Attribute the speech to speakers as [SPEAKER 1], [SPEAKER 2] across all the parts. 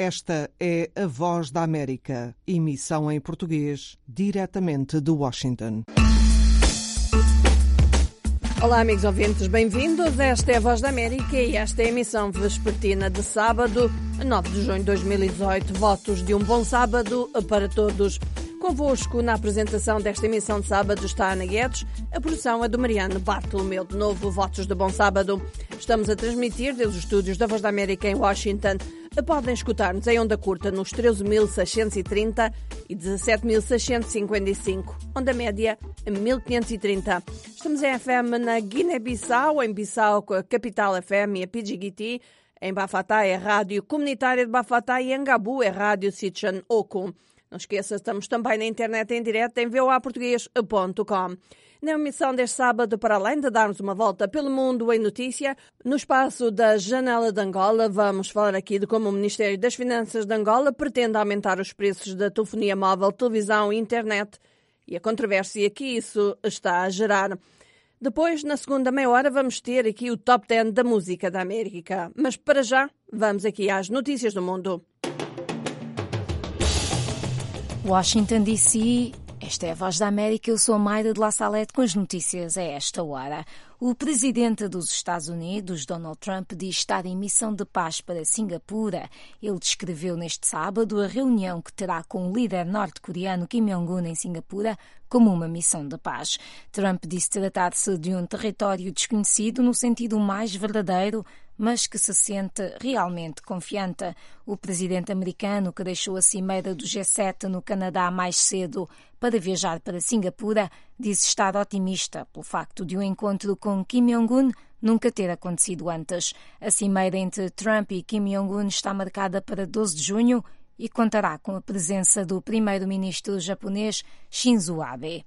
[SPEAKER 1] Esta é a Voz da América, emissão em português, diretamente de Washington.
[SPEAKER 2] Olá, amigos ouvintes, bem-vindos. Esta é a Voz da América e esta é a emissão vespertina de sábado, 9 de junho de 2018. Votos de um bom sábado para todos. Convosco na apresentação desta emissão de sábado está a Ana Guedes, a produção é do Mariano Bartolomeu. De novo, votos de bom sábado. Estamos a transmitir desde os estúdios da Voz da América em Washington. Podem escutar-nos em onda curta nos 13.630 e 17.655, onda média 1.530. Estamos em FM na Guiné-Bissau, em Bissau com a Capital FM e a PGGT. Em Bafatá é a Rádio Comunitária de Bafatá e em Gabu é a Rádio Sitchan Oku. Não esqueça, estamos também na internet em direto em voaportugues.com. Na emissão deste sábado, para além de darmos uma volta pelo mundo em notícia, no espaço da Janela de Angola, vamos falar aqui de como o Ministério das Finanças de Angola pretende aumentar os preços da telefonia móvel, televisão e internet e a controvérsia que isso está a gerar. Depois, na segunda meia hora, vamos ter aqui o Top 10 da música da América. Mas para já, vamos aqui às notícias do mundo.
[SPEAKER 3] Washington, D.C., esta é a Voz da América, eu sou a Mayra de La Salette com as notícias a esta hora. O presidente dos Estados Unidos, Donald Trump, diz estar em missão de paz para Singapura. Ele descreveu neste sábado a reunião que terá com o líder norte-coreano Kim Jong-un em Singapura como uma missão de paz. Trump disse tratar-se de um território desconhecido no sentido mais verdadeiro, mas que se sente realmente confiante. O presidente americano, que deixou a cimeira do G7 no Canadá mais cedo para viajar para Singapura, disse estar otimista pelo facto de um encontro com Kim Jong-un nunca ter acontecido antes. A cimeira entre Trump e Kim Jong-un está marcada para 12 de junho e contará com a presença do primeiro-ministro japonês Shinzo Abe.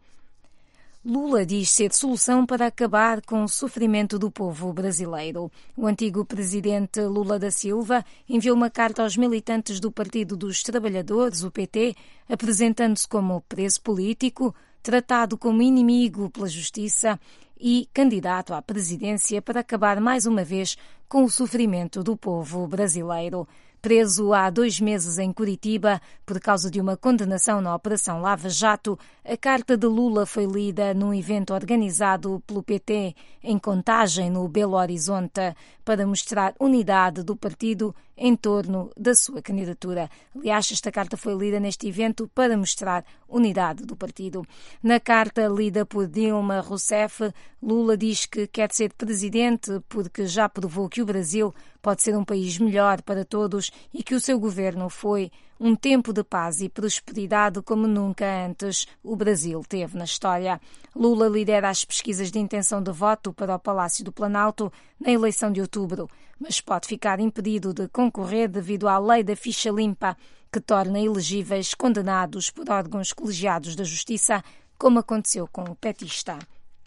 [SPEAKER 3] Lula diz ser solução para acabar com o sofrimento do povo brasileiro. O antigo presidente Lula da Silva enviou uma carta aos militantes do Partido dos Trabalhadores, o PT, apresentando-se como preso político, tratado como inimigo pela justiça e candidato à presidência para acabar mais uma vez com o sofrimento do povo brasileiro. Preso há 2 meses em Curitiba por causa de uma condenação na Operação Lava Jato, a carta de Lula foi lida num evento organizado pelo PT em Contagem, no Belo Horizonte, para mostrar unidade do partido em torno da sua candidatura. Aliás, esta carta foi lida neste evento para mostrar unidade do partido. Na carta lida por Dilma Rousseff, Lula diz que quer ser presidente porque já provou que o Brasil pode ser um país melhor para todos e que o seu governo foi um tempo de paz e prosperidade como nunca antes o Brasil teve na história. Lula lidera as pesquisas de intenção de voto para o Palácio do Planalto na eleição de outubro, mas pode ficar impedido de concorrer devido à lei da ficha limpa, que torna elegíveis condenados por órgãos colegiados da Justiça, como aconteceu com o petista.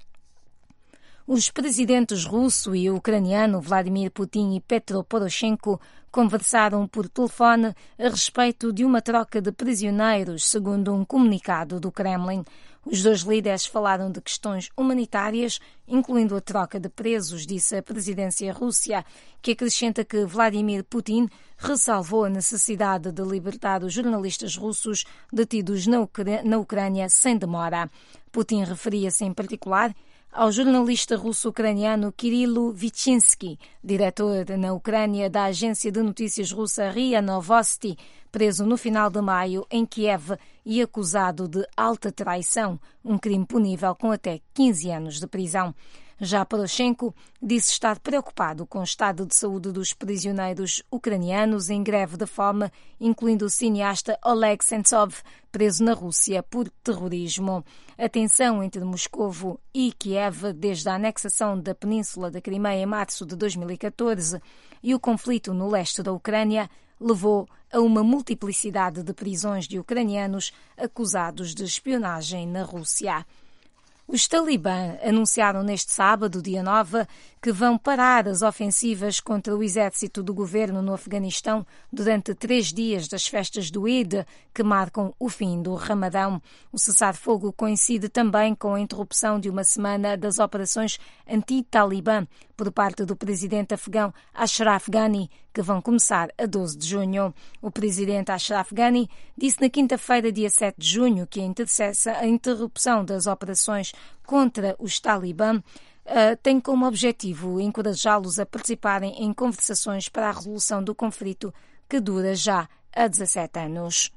[SPEAKER 3] Os presidentes russo e ucraniano Vladimir Putin e Petro Poroshenko conversaram por telefone a respeito de uma troca de prisioneiros, segundo um comunicado do Kremlin. Os dois líderes falaram de questões humanitárias, incluindo a troca de presos, disse a presidência russa, que acrescenta que Vladimir Putin ressalvou a necessidade de libertar os jornalistas russos detidos na Ucrânia sem demora. Putin referia-se em particular ao jornalista russo-ucraniano Kirilo Vichinsky, diretor na Ucrânia da agência de notícias russa RIA Novosti, preso no final de maio em Kiev e acusado de alta traição, um crime punível com até 15 anos de prisão. Já Poroshenko disse estar preocupado com o estado de saúde dos prisioneiros ucranianos em greve de fome, incluindo o cineasta Oleg Sentsov, preso na Rússia por terrorismo. A tensão entre Moscovo e Kiev desde a anexação da península da Crimeia em março de 2014 e o conflito no leste da Ucrânia levou a uma multiplicidade de prisões de ucranianos acusados de espionagem na Rússia. Os talibã anunciaram neste sábado, dia 9, que vão parar as ofensivas contra o exército do governo no Afeganistão durante 3 dias das festas do Eid, que marcam o fim do Ramadão. O cessar-fogo coincide também com a interrupção de uma semana das operações anti-talibã por parte do presidente afegão Ashraf Ghani, que vão começar a 12 de junho. O presidente Ashraf Ghani disse na quinta-feira, dia 7 de junho, que a interrupção das operações contra os Talibã tem como objetivo encorajá-los a participarem em conversações para a resolução do conflito que dura já há 17 anos.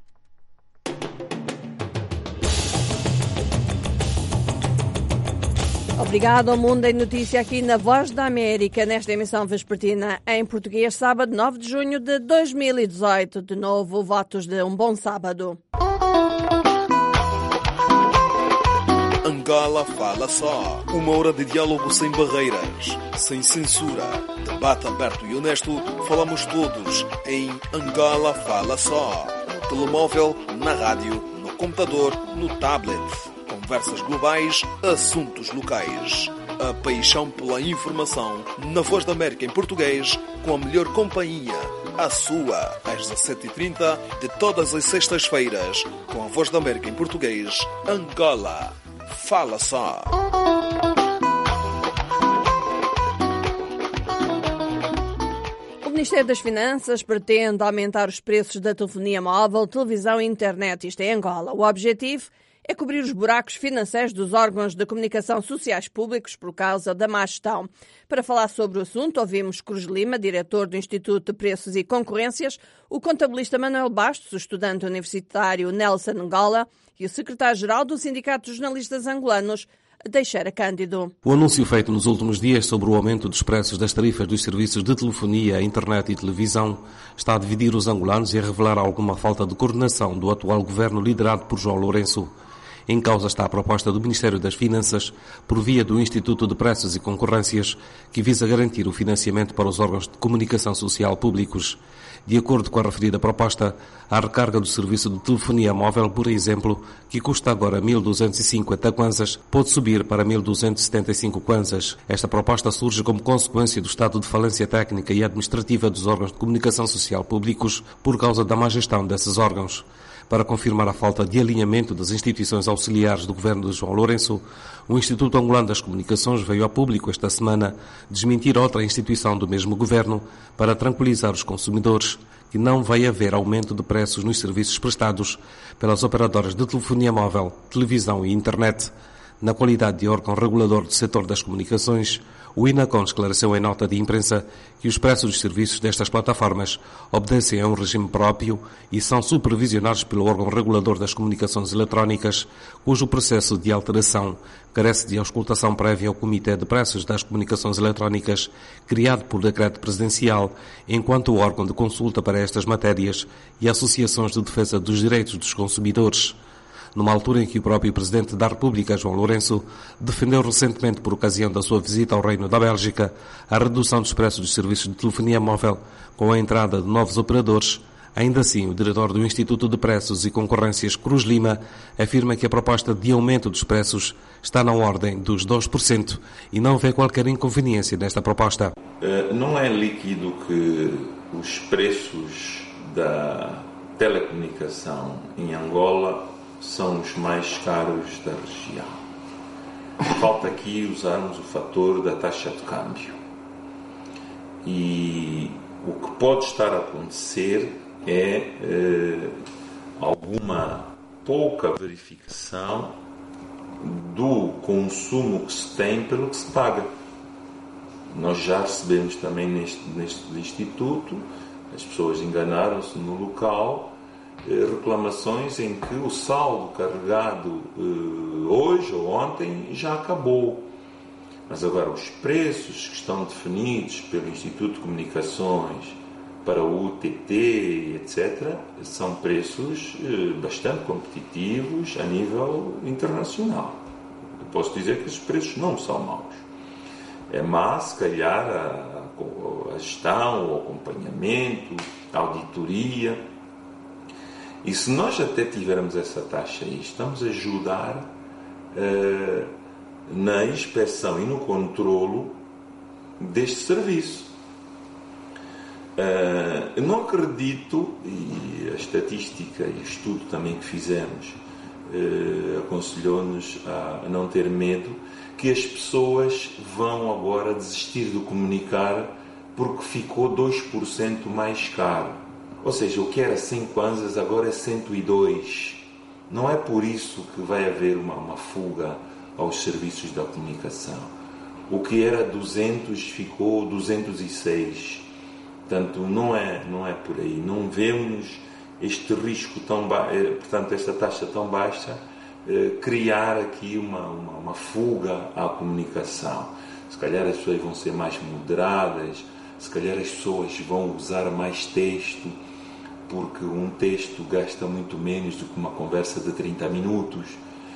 [SPEAKER 2] Obrigado ao Mundo em Notícia aqui na Voz da América, nesta emissão vespertina em português, sábado 9 de junho de 2018. De novo, votos de um bom sábado.
[SPEAKER 4] Angola Fala Só. Uma hora de diálogo sem barreiras, sem censura. Debate aberto e honesto. Falamos todos em Angola Fala Só. No telemóvel, na rádio, no computador, no tablet. Conversas globais, assuntos locais. A paixão pela informação na Voz da América em português, com a melhor companhia. A sua, às 17h30 de todas as sextas-feiras, com a Voz da América em português, Angola Fala Só.
[SPEAKER 2] O Ministério das Finanças pretende aumentar os preços da telefonia móvel, televisão e internet, isto em Angola. O objetivo é cobrir os buracos financeiros dos órgãos de comunicação sociais públicos por causa da má gestão. Para falar sobre o assunto, ouvimos Cruz Lima, diretor do Instituto de Preços e Concorrências, o contabilista Manuel Bastos, o estudante universitário Nelson Angola e o secretário-geral do Sindicato dos Jornalistas Angolanos, Teixeira Cândido.
[SPEAKER 5] O anúncio feito nos últimos dias sobre o aumento dos preços das tarifas dos serviços de telefonia, internet e televisão está a dividir os angolanos e a revelar alguma falta de coordenação do atual governo liderado por João Lourenço. Em causa está a proposta do Ministério das Finanças, por via do Instituto de Preços e Concorrências, que visa garantir o financiamento para os órgãos de comunicação social públicos. De acordo com a referida proposta, a recarga do serviço de telefonia móvel, por exemplo, que custa agora 1.250 kwanzas, pode subir para 1.275 kwanzas. Esta proposta surge como consequência do estado de falência técnica e administrativa dos órgãos de comunicação social públicos por causa da má gestão desses órgãos. Para confirmar a falta de alinhamento das instituições auxiliares do governo de João Lourenço, o Instituto Angolano das Comunicações veio a público esta semana desmentir outra instituição do mesmo governo para tranquilizar os consumidores que não vai haver aumento de preços nos serviços prestados pelas operadoras de telefonia móvel, televisão e internet. Na qualidade de órgão regulador do setor das comunicações, o INACOM esclareceu em nota de imprensa que os preços dos serviços destas plataformas obedecem a um regime próprio e são supervisionados pelo órgão regulador das comunicações eletrónicas, cujo processo de alteração carece de auscultação prévia ao Comitê de Preços das Comunicações Eletrónicas, criado por decreto presidencial, enquanto órgão de consulta para estas matérias e associações de defesa dos direitos dos consumidores. Numa altura em que o próprio Presidente da República, João Lourenço, defendeu recentemente, por ocasião da sua visita ao Reino da Bélgica, a redução dos preços dos serviços de telefonia móvel com a entrada de novos operadores, ainda assim o diretor do Instituto de Preços e Concorrências, Cruz Lima, afirma que a proposta de aumento dos preços está na ordem dos 2% e não vê qualquer inconveniência nesta proposta.
[SPEAKER 6] Não é líquido que os preços da telecomunicação em Angola são os mais caros da região. Falta aqui usarmos o fator da taxa de câmbio. E o que pode estar a acontecer é alguma pouca verificação do consumo que se tem pelo que se paga. Nós já recebemos também neste instituto, as pessoas enganaram-se no local, reclamações em que o saldo carregado hoje ou ontem já acabou. Mas agora os preços que estão definidos pelo Instituto de Comunicações para o UTT, etc., são preços bastante competitivos a nível internacional. Eu posso dizer que esses preços não são maus. É má, se calhar, a gestão, o acompanhamento, a auditoria. E se nós até tivermos essa taxa aí, estamos a ajudar na inspeção e no controlo deste serviço. Eu não acredito, e a estatística e o estudo também que fizemos aconselhou-nos a não ter medo, que as pessoas vão agora desistir de comunicar porque ficou 2% mais caro. Ou seja, o que era 100 kwanzas agora é 102. Não é por isso que vai haver uma fuga aos serviços da comunicação. O que era 200 ficou 206. Portanto, não é por aí. Não vemos este risco tão portanto, esta taxa tão baixa, criar aqui uma fuga à comunicação. Se calhar as pessoas vão ser mais moderadas, se calhar as pessoas vão usar mais texto, porque um texto gasta muito menos do que uma conversa de 30 minutos.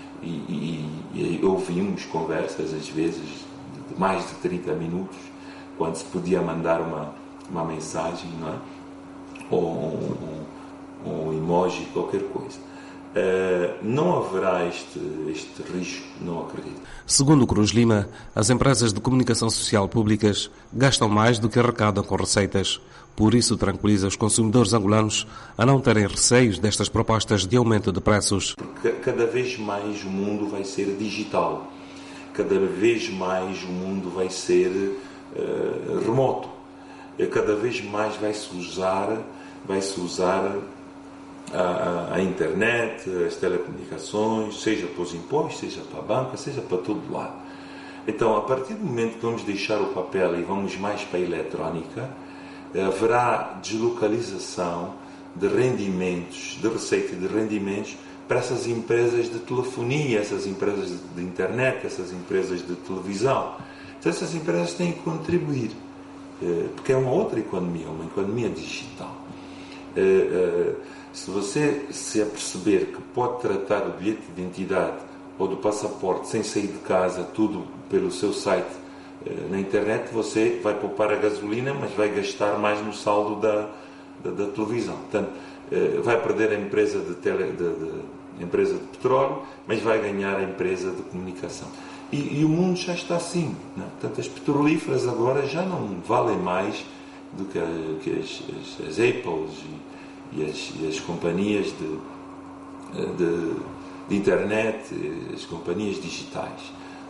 [SPEAKER 6] E ouvimos conversas, às vezes, de mais de 30 minutos, quando se podia mandar uma mensagem, não é? Ou um emoji, qualquer coisa. Não haverá este risco, não acredito.
[SPEAKER 5] Segundo o Cruz Lima, as empresas de comunicação social públicas gastam mais do que arrecadam com receitas. Por isso, tranquiliza os consumidores angolanos a não terem receios destas propostas de aumento de preços.
[SPEAKER 6] Porque cada vez mais o mundo vai ser digital. Cada vez mais o mundo vai ser remoto. Cada vez mais vai-se usar a internet, as telecomunicações, seja para os impostos, seja para a banca, seja para todo lado. Então, a partir do momento que vamos deixar o papel e vamos mais para a eletrónica, haverá deslocalização de rendimentos, de receita de rendimentos para essas empresas de telefonia, essas empresas de internet, essas empresas de televisão. Então, essas empresas têm que contribuir, porque é uma outra economia, uma economia digital. Se você se aperceber que pode tratar o bilhete de identidade ou do passaporte sem sair de casa, tudo pelo seu site na internet, você vai poupar a gasolina, mas vai gastar mais no saldo da televisão. Portanto, vai perder a empresa empresa de petróleo, mas vai ganhar a empresa de comunicação. E o mundo já está assim, não é? Portanto, as petrolíferas agora já não valem mais do que as Apples e as companhias de internet, as companhias digitais.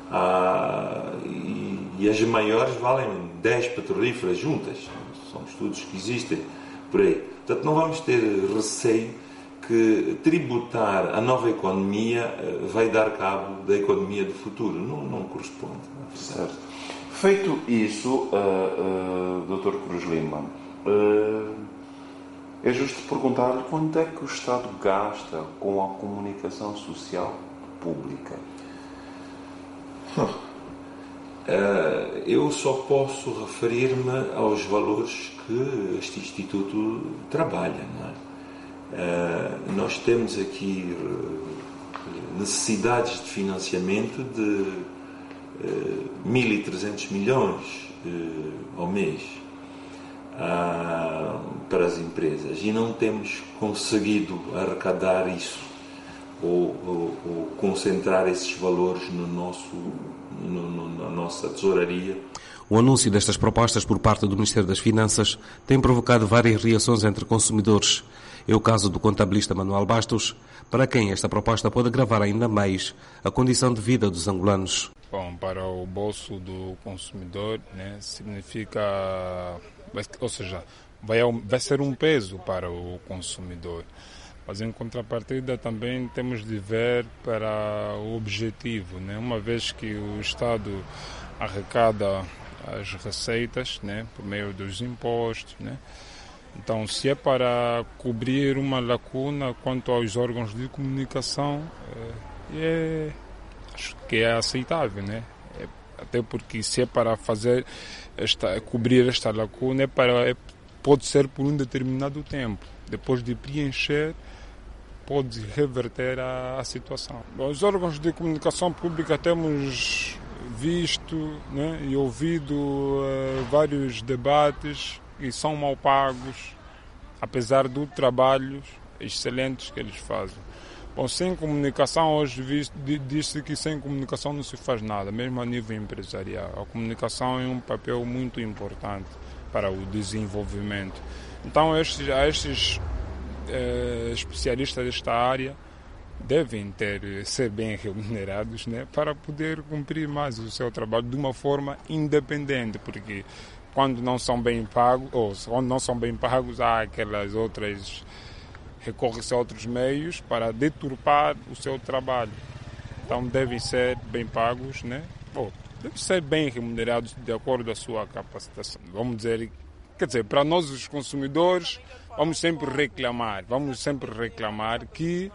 [SPEAKER 6] E as maiores valem 10 petrolíferas juntas. São estudos que existem por aí. Portanto, não vamos ter receio que tributar a nova economia vai dar cabo da economia do futuro. Não corresponde.
[SPEAKER 7] Certo. Feito isso, Dr. Cruz Lima, é justo perguntar-lhe quanto é que o Estado gasta com a comunicação social pública?
[SPEAKER 6] Eu só posso referir-me aos valores que este Instituto trabalha, não é? Nós temos aqui necessidades de financiamento de 1.300 milhões ao mês para as empresas e não temos conseguido arrecadar isso ou concentrar esses valores na nossa tesouraria.
[SPEAKER 5] O anúncio destas propostas por parte do Ministério das Finanças tem provocado várias reações entre consumidores. É o caso do contabilista Manuel Bastos, para quem esta proposta pode agravar ainda mais a condição de vida dos angolanos.
[SPEAKER 8] Bom, para o bolso do consumidor, né, significa, ou seja, vai ser um peso para o consumidor. Mas em contrapartida também temos de ver para o objetivo, né? Uma vez que o Estado arrecada as receitas, né, por meio dos impostos, né? Então, se é para cobrir uma lacuna quanto aos órgãos de comunicação, acho que é aceitável, né? Até porque se é para cobrir esta lacuna, pode ser por um determinado tempo. Depois de preencher, pode reverter a situação. Bom, os órgãos de comunicação pública temos visto, né, e ouvido vários debates que são mal pagos, apesar do trabalho excelentes que eles fazem. Bom, sem comunicação, hoje diz-se que sem comunicação não se faz nada, mesmo a nível empresarial. A comunicação é um papel muito importante para o desenvolvimento. Então, estes especialistas desta área devem ser bem remunerados, né, para poder cumprir mais o seu trabalho de uma forma independente, porque quando não são bem pagos, ou quando não são bem pagos, há aquelas outras, recorre-se a outros meios para deturpar o seu trabalho. Então devem ser bem pagos, né? Devem ser bem remunerados de acordo com a sua capacitação. Vamos dizer, para nós os consumidores, vamos sempre reclamar que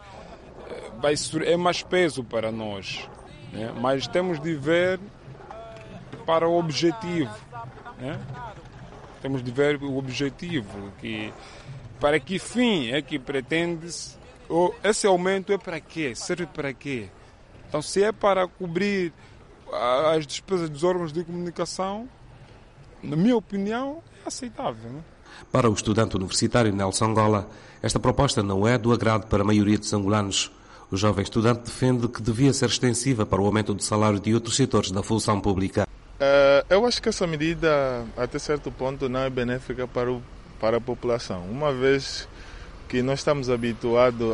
[SPEAKER 8] é mais peso para nós, né? Mas temos de ver para o objetivo, né? Temos de ver o objetivo, para que fim é que pretende-se, esse aumento é para quê? Serve para quê? Então, se é para cobrir as despesas dos órgãos de comunicação, na minha opinião, é aceitável, né?
[SPEAKER 5] Para o estudante universitário Nelson Gola, esta proposta não é do agrado para a maioria dos angolanos. O jovem estudante defende que devia ser extensiva para o aumento do salário de outros setores da função pública.
[SPEAKER 9] Eu acho que essa medida, até certo ponto, não é benéfica para a população. Uma vez que nós estamos habituados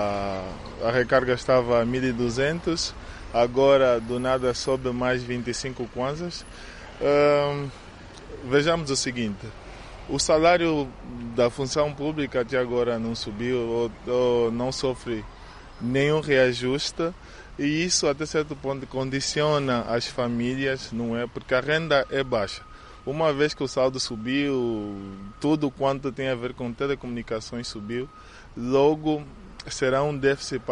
[SPEAKER 9] a recarga estava a 1.200, agora do nada sobe mais 25 kwanzas. Vejamos o seguinte, o salário da função pública até agora não subiu ou não sofre nenhum reajuste, e isso até certo ponto condiciona as famílias, não é? Porque a renda é baixa. Uma vez que o saldo subiu, tudo quanto tem a ver com telecomunicações subiu, logo será um déficit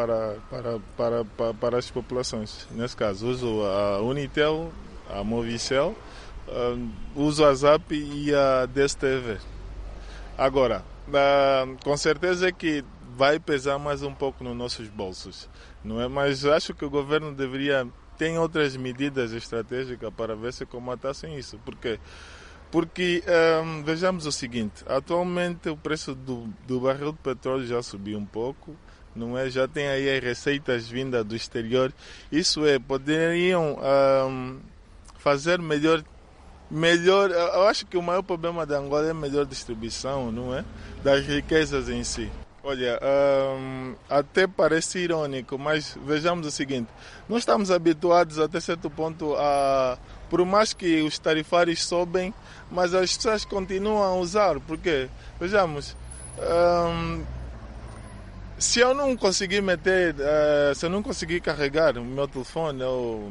[SPEAKER 9] para as populações. Nesse caso, uso a Unitel, a Movicel, uso a Zap e a DSTV. Agora, com certeza que vai pesar mais um pouco nos nossos bolsos, não é? Mas acho que o governo tem outras medidas estratégicas para ver se comatassem isso. Por quê? Porque vejamos o seguinte, atualmente o preço do barril de petróleo já subiu um pouco, não é? Já tem aí as receitas vindas do exterior. Isso poderiam fazer melhor. Eu acho que o maior problema da Angola é a melhor distribuição, não é? Das riquezas em si. Olha, até parece irônico, mas vejamos o seguinte, nós estamos habituados até certo ponto por mais que os tarifários sobem, mas as pessoas continuam a usar, porque, vejamos, se eu não conseguir se eu não conseguir carregar o meu telefone ou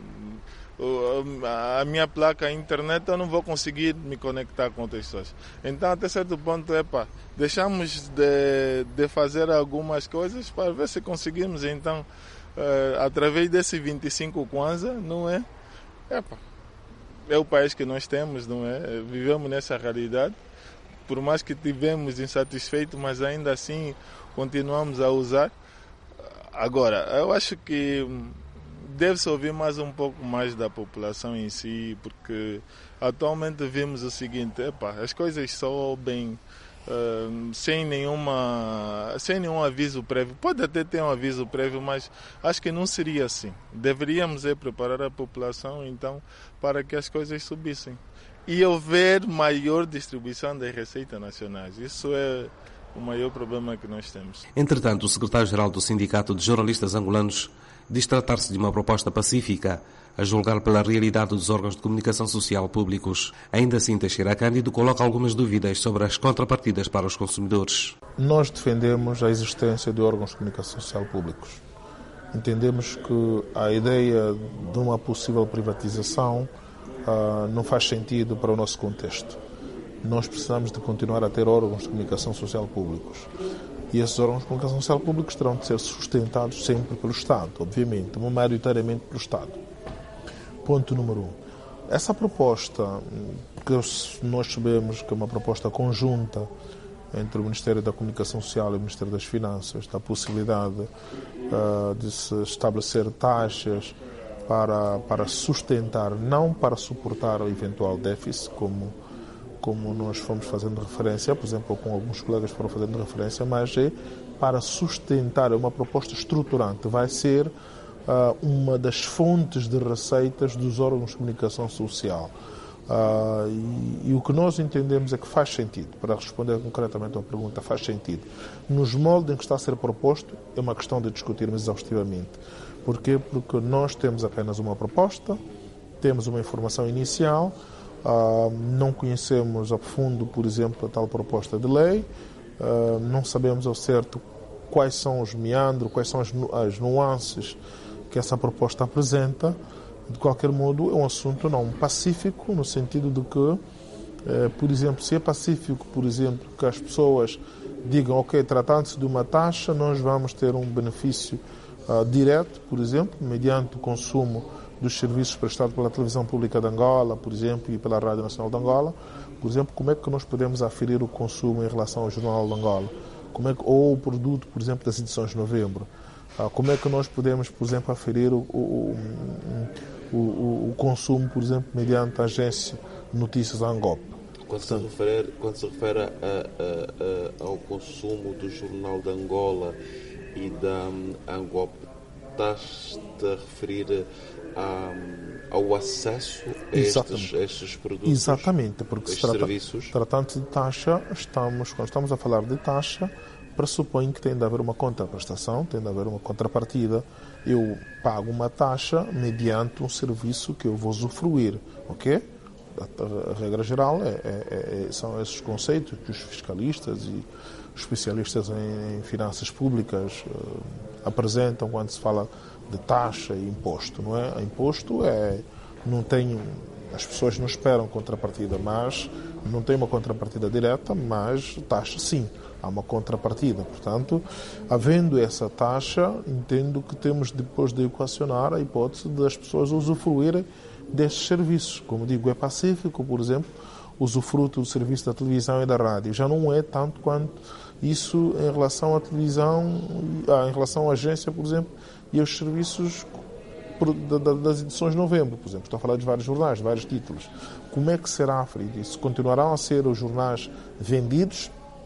[SPEAKER 9] a minha placa, a internet, eu não vou conseguir me conectar com outras pessoas. Então, até certo ponto, deixamos de fazer algumas coisas para ver se conseguimos, então, através desse 25 kwanza, não é? É o país que nós temos, não é? Vivemos nessa realidade. Por mais que tivemos insatisfeito, mas ainda assim continuamos a usar. Agora, eu acho que deve-se ouvir um pouco mais da população em si, porque atualmente vemos o seguinte, as coisas sobem sem nenhum aviso prévio. Pode até ter um aviso prévio, mas acho que não seria assim. Deveríamos preparar a população, então, para que as coisas subissem. E houver maior distribuição das receitas nacionais. Isso é o maior problema que nós temos.
[SPEAKER 5] Entretanto, o secretário-geral do Sindicato de Jornalistas Angolanos diz tratar-se de uma proposta pacífica, a julgar pela realidade dos órgãos de comunicação social públicos. Ainda assim, Teixeira Cândido coloca algumas dúvidas sobre as contrapartidas para os consumidores.
[SPEAKER 10] Nós defendemos a existência de órgãos de comunicação social públicos. Entendemos que a ideia de uma possível privatização não faz sentido para o nosso contexto. Nós precisamos de continuar a ter órgãos de comunicação social públicos. E esses órgãos de comunicação social públicos terão de ser sustentados sempre pelo Estado, obviamente, maioritariamente pelo Estado. Ponto número 1. Essa proposta, que nós sabemos que é uma proposta conjunta entre o Ministério da Comunicação Social e o Ministério das Finanças, da possibilidade de se estabelecer taxas para sustentar, não para suportar o eventual déficit, como nós fomos fazendo referência, por exemplo, com alguns colegas foram fazendo referência, mas para sustentar, é uma proposta estruturante, vai ser uma das fontes de receitas dos órgãos de comunicação social. E o que nós entendemos é que faz sentido, para responder concretamente à pergunta, faz sentido. Nos moldes em que está a ser proposto, é uma questão de discutirmos exaustivamente. Porquê? Porque nós temos apenas uma proposta, temos uma informação inicial, Não conhecemos a fundo, por exemplo, a tal proposta de lei, não sabemos ao certo quais são os meandros, quais são as nuances que essa proposta apresenta. De qualquer modo, é um assunto não pacífico, no sentido de que, por exemplo, se é pacífico, por exemplo, que as pessoas digam, ok, tratando-se de uma taxa, nós vamos ter um benefício direto, por exemplo, mediante o consumo dos serviços prestados pela Televisão Pública de Angola, por exemplo, e pela Rádio Nacional de Angola. Por exemplo, como é que nós podemos aferir o consumo em relação ao Jornal de Angola? Ou o produto, por exemplo, das edições de novembro? Como é que nós podemos, por exemplo, aferir o consumo, por exemplo, mediante a agência Notícias Angop?
[SPEAKER 7] Quando se refere ao consumo do Jornal de Angola e da Angop, estás-te a referir ao acesso a estes produtos?
[SPEAKER 10] Exatamente, porque
[SPEAKER 7] serviços?
[SPEAKER 10] Tratando-se de taxa, quando estamos a falar de taxa, pressupõe que tem de haver uma contraprestação, tem de haver uma contrapartida. Eu pago uma taxa mediante um serviço que eu vou usufruir, ok? A regra geral são esses conceitos que os fiscalistas e os especialistas em finanças públicas apresentam quando se fala de taxa e imposto, não é? Imposto não tem, as pessoas não esperam contrapartida, mas não tem uma contrapartida direta, mas taxa sim, há uma contrapartida. Portanto, havendo essa taxa, entendo que temos depois de equacionar a hipótese das pessoas usufruírem destes serviços. Como digo, é pacífico, por exemplo, usufruto do serviço da televisão e da rádio. Já não é tanto quanto isso em relação à televisão, em relação à agência, por exemplo, e aos serviços das edições de novembro, por exemplo. Estou a falar de vários jornais, de vários títulos. Como é que será aferido isso? Continuarão a ser os jornais vendidos?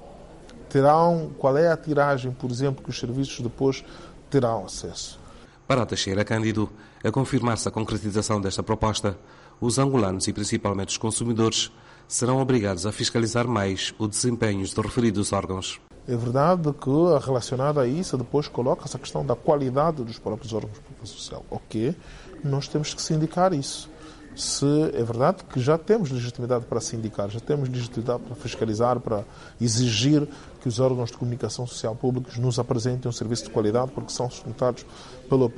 [SPEAKER 10] Qual é a tiragem, por exemplo, que os serviços depois terão acesso?
[SPEAKER 5] Para Teixeira Cândido, a confirmar-se a concretização desta proposta, os angolanos e principalmente os consumidores serão obrigados a fiscalizar mais o desempenho dos referidos órgãos.
[SPEAKER 10] É verdade que, relacionado a isso, depois coloca-se a questão da qualidade dos próprios órgãos de comunicação social. Ok, nós temos que sindicar isso. É verdade que já temos legitimidade para sindicar, já temos legitimidade para fiscalizar, para exigir que os órgãos de comunicação social públicos nos apresentem um serviço de qualidade, porque são sustentados pelo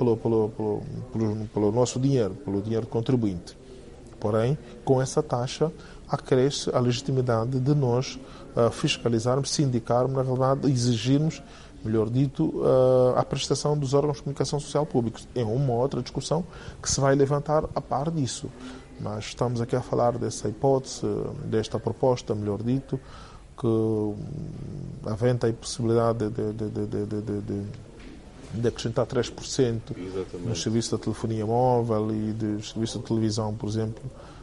[SPEAKER 10] nosso dinheiro, pelo dinheiro do contribuinte. Porém, com essa taxa, acresce a legitimidade de nós fiscalizarmos, sindicarmos, na realidade, exigirmos, melhor dito, a prestação dos órgãos de comunicação social públicos. É uma outra discussão que se vai levantar a par disso. Mas estamos aqui a falar dessa hipótese, desta proposta, melhor dito, que aventa a possibilidade de acrescentar 3% no serviço da telefonia móvel e do serviço de televisão, por exemplo,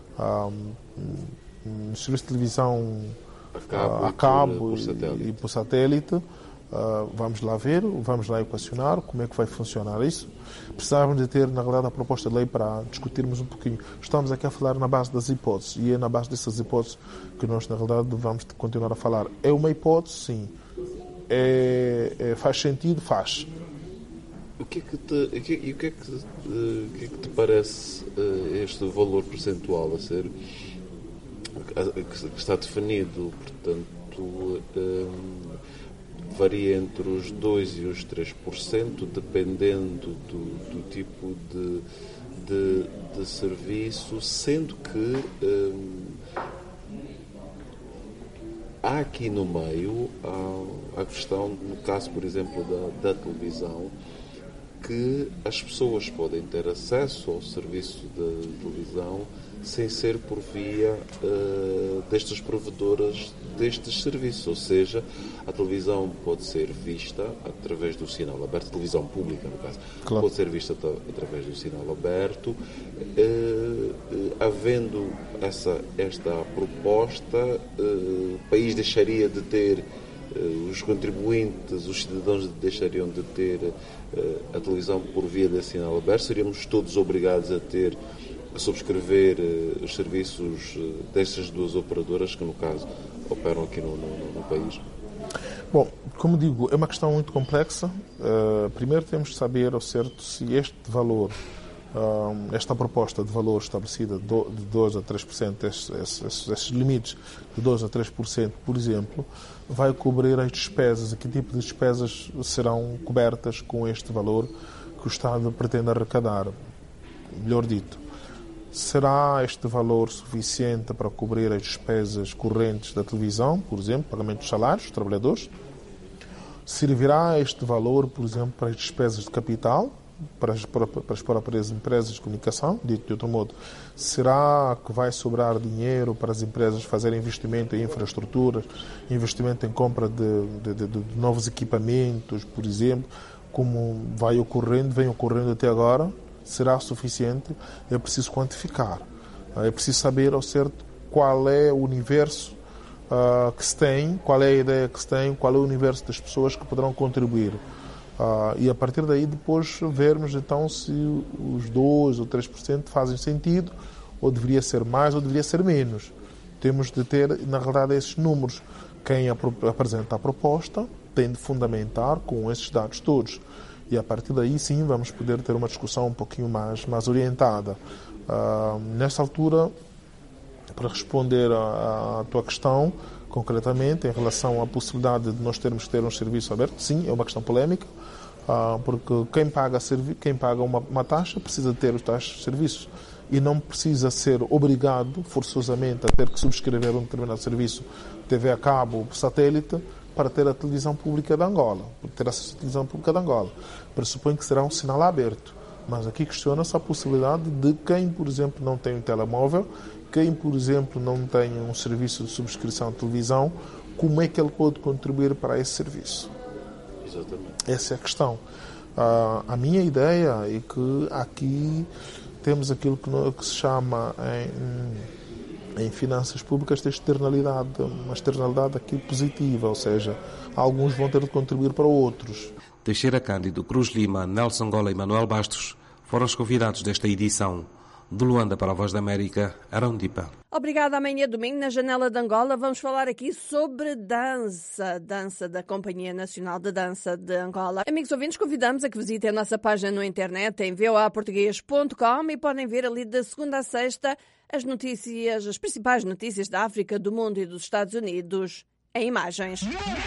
[SPEAKER 10] no serviço de televisão a cabo e por satélite. Vamos lá ver, vamos lá equacionar como é que vai funcionar isso. Precisávamos de ter, na realidade, a proposta de lei para discutirmos um pouquinho. Estamos aqui a falar na base das hipóteses e é na base dessas hipóteses que nós, na realidade, vamos continuar a falar. É uma hipótese, sim. Faz sentido? Faz.
[SPEAKER 7] O que é que te parece este valor percentual a ser que está definido, portanto, varia entre os 2% e os 3%, dependendo do tipo de serviço, sendo que há aqui no meio a questão, no caso, por exemplo, da televisão, que as pessoas podem ter acesso ao serviço de televisão sem ser por via destas provedoras destes serviços, ou seja, a televisão pode ser vista através do sinal aberto, a televisão pública, no caso, claro, pode ser vista através do sinal aberto, havendo esta proposta, o país deixaria de ter, os contribuintes, os cidadãos deixariam de ter a televisão por via desse sinal aberto, seríamos todos obrigados a subscrever os serviços destas duas operadoras que, no caso, operam aqui no país?
[SPEAKER 10] Bom, como digo, é uma questão muito complexa. Primeiro temos de saber ao certo se este valor esta proposta de valor estabelecida de 12% a 3%, esses limites de 12% a 3%, por exemplo, vai cobrir as despesas. Que tipo de despesas serão cobertas com este valor que o Estado pretende arrecadar? Melhor dito, será este valor suficiente para cobrir as despesas correntes da televisão, por exemplo, pagamento dos salários dos trabalhadores? Servirá este valor, por exemplo, para as despesas de capital, para as próprias empresas de comunicação? Dito de outro modo, será que vai sobrar dinheiro para as empresas fazerem investimento em infraestruturas, investimento em compra de novos equipamentos, por exemplo, como vem ocorrendo até agora? Será suficiente? É preciso quantificar. É preciso saber ao certo qual é o universo que se tem, qual é a ideia que se tem, qual é o universo das pessoas que poderão contribuir. E a partir daí depois vermos então se os 2% ou 3% fazem sentido, ou deveria ser mais ou deveria ser menos. Temos de ter, na realidade, esses números. Quem apresenta a proposta tem de fundamentar com esses dados todos. E a partir daí sim vamos poder ter uma discussão um pouquinho mais orientada. Nesta altura, para responder à tua questão, concretamente, em relação à possibilidade de nós termos que ter um serviço aberto, sim, é uma questão polémica, porque quem paga uma taxa precisa ter os tais serviços e não precisa ser obrigado, forçosamente, a ter que subscrever um determinado serviço, TV a cabo ou satélite, para ter a televisão pública de Angola, para ter acesso à televisão pública de Angola. Pressupõe que será um sinal aberto. Mas aqui questiona-se a possibilidade de quem, por exemplo, não tem um telemóvel, quem, por exemplo, não tem um serviço de subscrição de televisão, como é que ele pode contribuir para esse serviço?
[SPEAKER 7] Exatamente.
[SPEAKER 10] Essa é a questão. A minha ideia é que aqui temos aquilo que se chama em finanças públicas de externalidade, uma externalidade aqui positiva, ou seja, alguns vão ter de contribuir para outros.
[SPEAKER 5] Teixeira Cândido, Cruz Lima, Nelson Gola e Manuel Bastos foram os convidados desta edição. De Luanda para a Voz da América, Arondipa.
[SPEAKER 2] Obrigada. Amanhã, domingo, na Janela de Angola, vamos falar aqui sobre dança da Companhia Nacional de Dança de Angola. Amigos ouvintes, convidamos a que visitem a nossa página no internet em voaportugues.com e podem ver ali de segunda a sexta as principais notícias da África, do mundo e dos Estados Unidos em imagens.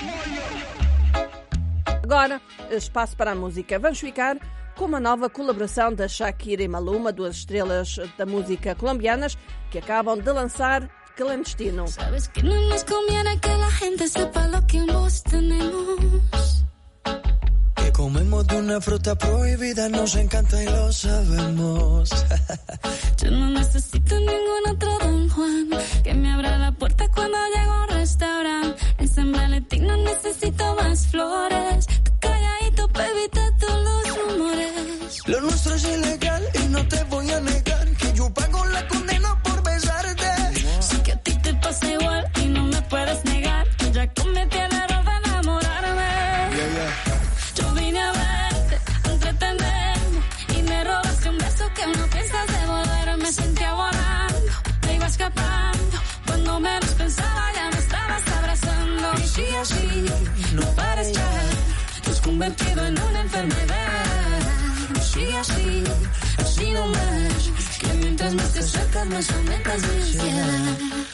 [SPEAKER 2] Agora, espaço para a música. Vamos ficar com uma nova colaboração da Shakira e Maluma, duas estrelas da música colombianas, que acabam de lançar Clandestino.
[SPEAKER 11] Sabes que no nos conviene que la gente sepa lo que ambos tenemos. Que comemos de una fruta prohibida, nos encanta y lo sabemos. Yo no necesito ningún otro Don Juan que me abra la puerta cuando llego a un restaurante. En San Valentín no necesito más flores. Tú calladito, baby, todos los rumores. Lo nuestro es ilegal y no te voy a negar que yo pago la condena por besarte. Sé que a ti te pasa igual y no me puedes negar que ya cometí el error de enamorarme. Yo vine a verte, a entretenerme y me robaste un beso que no piensas devolver. Me sentía volando, me iba escapando. Cuando menos pensaba ya me estabas abrazando. Y sí, así, no pares ya, te has convertido en una enfermedad. Sí, así no más, que mientras más te acercas más aumentas mi ansiedad.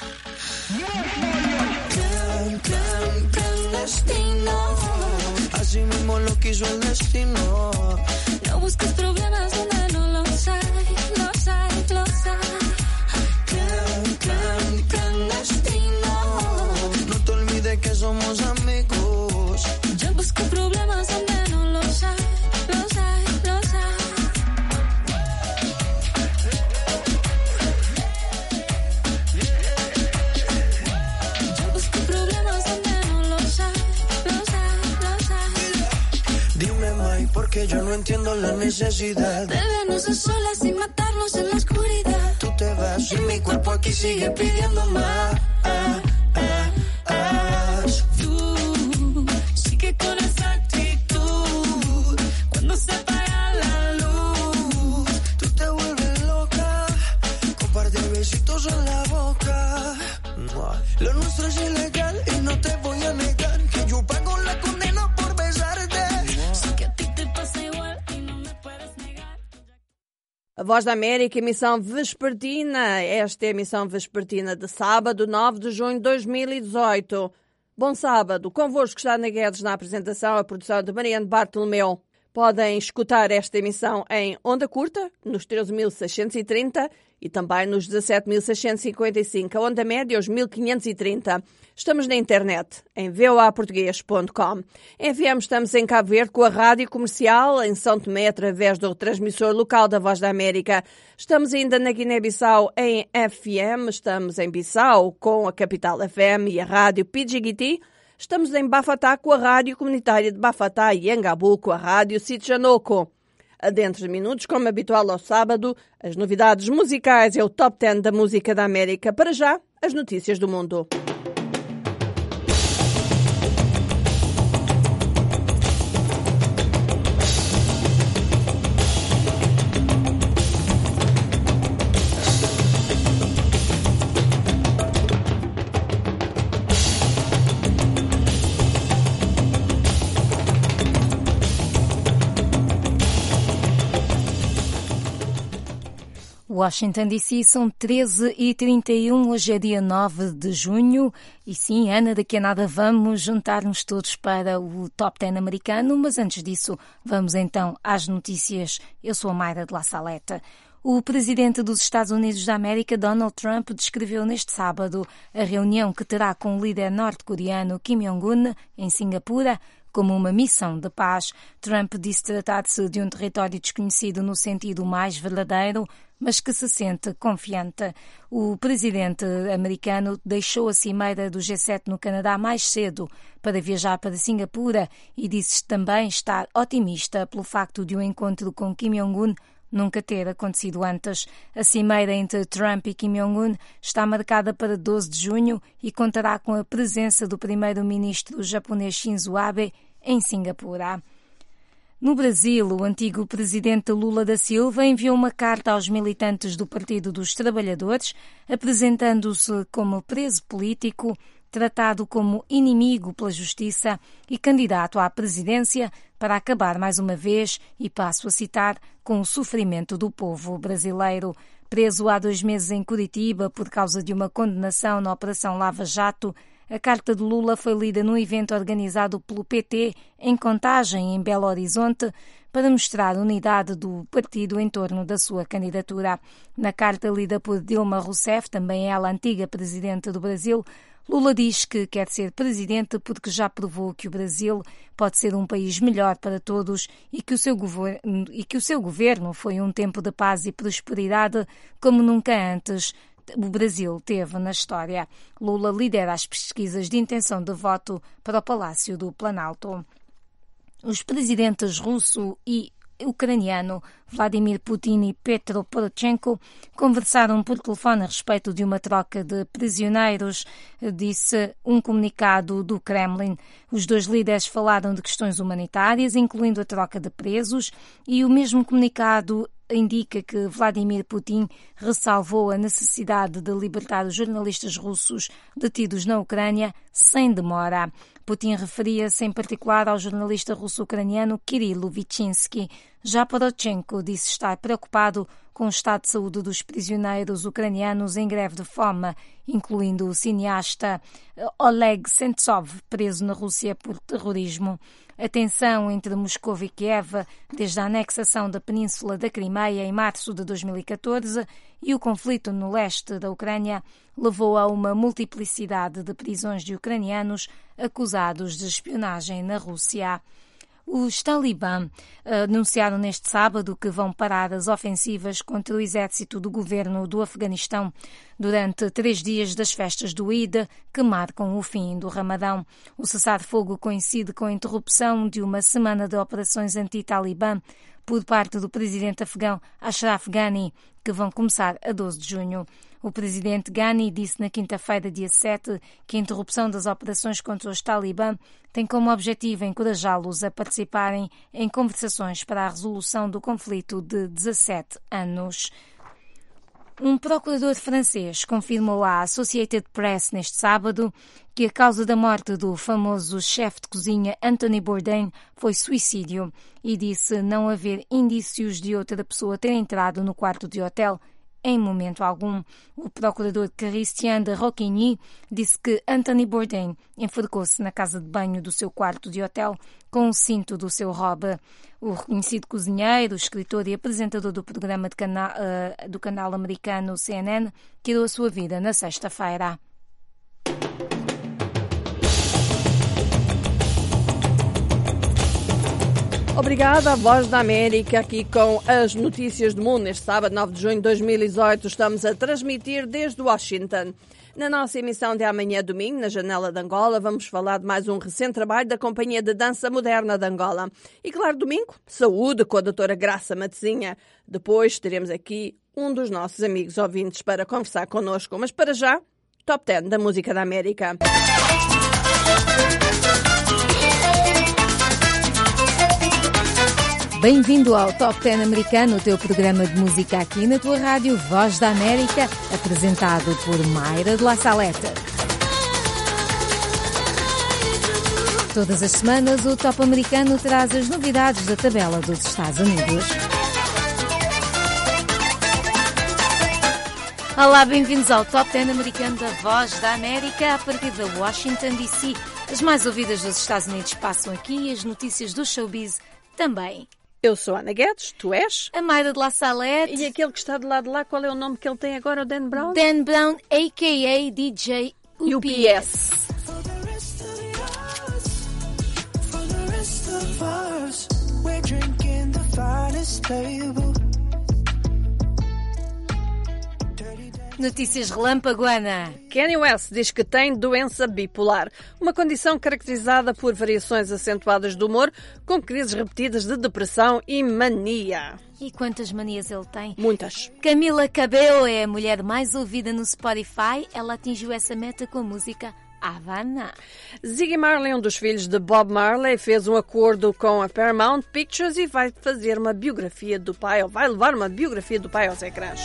[SPEAKER 11] Clandestino, así mismo lo quiso el destino. No busques problemas donde no los hay, los hay, los hay. Clandestino, no te olvides que somos amigos. Yo busco problemas donde no los hay, los hay, los hay. Yo busco problemas donde no los hay, los hay, los hay. Dime, May, porque yo no entiendo la necesidad de vernos a solas y matarnos en la oscuridad. Tú te vas y mi cuerpo aquí sigue pidiendo más. Tú sigue con esa actitud. Cuando se apaga la luz, tú te vuelves loca con par de besitos en la boca. Lo nuestro es ilegal y no te voy a negar que yo pago la condena por besarte. Sé que a ti te pasa igual y no me puedes negar.
[SPEAKER 2] Voz da América, emissão vespertina. Esta é a emissão vespertina de sábado, 9 de junho de 2018. Bom sábado. Convosco está Ana Guedes na apresentação, a produção de Mariano Bartolomeu. Podem escutar esta emissão em onda curta, nos 13.630 e também nos 17.655, a onda média, os 1.530. Estamos na internet, em voaportugues.com. Em FM estamos em Cabo Verde com a Rádio Comercial, em São Tomé, através do retransmissor local da Voz da América. Estamos ainda na Guiné-Bissau em FM, estamos em Bissau com a Capital FM e a Rádio Pidjigiti. Estamos em Bafatá com a Rádio Comunitária de Bafatá e em Gabu com a Rádio Sitjanoco. Dentro de minutos, como habitual ao sábado, as novidades musicais e o Top 10 da música da América. Para já, as notícias do mundo.
[SPEAKER 3] Washington DC, são 13h31, hoje é dia 9 de junho e sim, Ana, daqui a nada vamos juntar-nos todos para o Top 10 americano, mas antes disso vamos então às notícias. Eu sou a Mayra de La Saleta. O presidente dos Estados Unidos da América, Donald Trump, descreveu neste sábado a reunião que terá com o líder norte-coreano Kim Jong-un em Singapura como uma missão de paz. Trump disse tratar-se de um território desconhecido no sentido mais verdadeiro, mas que se sente confiante. O presidente americano deixou a cimeira do G7 no Canadá mais cedo para viajar para Singapura e disse também estar otimista pelo facto de um encontro com Kim Jong-un nunca ter acontecido antes. A cimeira entre Trump e Kim Jong-un está marcada para 12 de junho e contará com a presença do primeiro-ministro japonês Shinzo Abe em Singapura. No Brasil, o antigo presidente Lula da Silva enviou uma carta aos militantes do Partido dos Trabalhadores, apresentando-se como preso político, tratado como inimigo pela justiça e candidato à presidência para acabar mais uma vez, e passo a citar, com o sofrimento do povo brasileiro. Preso há 2 meses em Curitiba por causa de uma condenação na Operação Lava Jato, a carta de Lula foi lida num evento organizado pelo PT em Contagem, em Belo Horizonte, para mostrar a unidade do partido em torno da sua candidatura. Na carta lida por Dilma Rousseff, também ela antiga presidente do Brasil, Lula diz que quer ser presidente porque já provou que o Brasil pode ser um país melhor para todos e que o seu governo foi um tempo de paz e prosperidade como nunca antes o Brasil teve na história. Lula lidera as pesquisas de intenção de voto para o Palácio do Planalto. Os presidentes russo e ucraniano Vladimir Putin e Petro Poroshenko conversaram por telefone a respeito de uma troca de prisioneiros, disse um comunicado do Kremlin. Os dois líderes falaram de questões humanitárias, incluindo a troca de presos, e o mesmo comunicado indica que Vladimir Putin ressalvou a necessidade de libertar os jornalistas russos detidos na Ucrânia sem demora. Putin referia-se em particular ao jornalista russo-ucraniano Kirilo Vichinsky. Já Poroshenko disse estar preocupado com o estado de saúde dos prisioneiros ucranianos em greve de fome, incluindo o cineasta Oleg Sentsov, preso na Rússia por terrorismo. A tensão entre Moscou e Kiev, desde a anexação da Península da Crimeia em março de 2014 e o conflito no leste da Ucrânia, levou a uma multiplicidade de prisões de ucranianos acusados de espionagem na Rússia. Os talibã anunciaram neste sábado que vão parar as ofensivas contra o exército do governo do Afeganistão durante 3 dias das festas do Eid, que marcam o fim do Ramadão. O cessar-fogo coincide com a interrupção de uma semana de operações anti-talibã por parte do presidente afegão Ashraf Ghani, que vão começar a 12 de junho. O presidente Ghani disse na quinta-feira, dia 7, que a interrupção das operações contra os talibã tem como objetivo encorajá-los a participarem em conversações para a resolução do conflito de 17 anos. Um procurador francês confirmou à Associated Press neste sábado que a causa da morte do famoso chefe de cozinha Anthony Bourdain foi suicídio e disse não haver indícios de outra pessoa ter entrado no quarto de hotel em momento algum. O procurador Christian de Roquigny disse que Anthony Bourdain enforcou-se na casa de banho do seu quarto de hotel com o cinto do seu robe. O reconhecido cozinheiro, escritor e apresentador do programa do canal americano CNN tirou a sua vida na sexta-feira.
[SPEAKER 2] Obrigada, a Voz da América, aqui com as notícias do mundo. Neste sábado, 9 de junho de 2018, estamos a transmitir desde Washington. Na nossa emissão de amanhã, domingo, na Janela de Angola, vamos falar de mais um recente trabalho da Companhia de Dança Moderna de Angola. E, claro, domingo, saúde com a doutora Graça Matezinha. Depois teremos aqui um dos nossos amigos ouvintes para conversar connosco. Mas, para já, Top 10 da Música da América.
[SPEAKER 3] Bem-vindo ao Top 10 americano, o teu programa de música aqui na tua rádio Voz da América, apresentado por Mayra de La Saleta. Todas as semanas o Top americano traz as novidades da tabela dos Estados Unidos. Olá, bem-vindos ao Top 10 americano da Voz da América, a partir da Washington, D.C. As mais ouvidas dos Estados Unidos passam aqui e as notícias do showbiz também.
[SPEAKER 2] Eu sou a Ana Guedes, tu és?
[SPEAKER 3] A Mayra de La Salete.
[SPEAKER 2] E aquele que está de lado de lá, qual é o nome que ele tem agora, o Dan Brown?
[SPEAKER 3] Dan Brown, a.k.a. DJ UPS. Notícias relâmpago, Ana.
[SPEAKER 2] Kanye West diz que tem doença bipolar, uma condição caracterizada por variações acentuadas do humor, com crises repetidas de depressão e mania.
[SPEAKER 3] E quantas manias ele tem?
[SPEAKER 2] Muitas.
[SPEAKER 3] Camila Cabello é a mulher mais ouvida no Spotify. Ela atingiu essa meta com a música Havana.
[SPEAKER 2] Ziggy Marley, um dos filhos de Bob Marley, fez um acordo com a Paramount Pictures e vai fazer uma biografia do pai, ou vai levar uma biografia do pai aos ecrãs.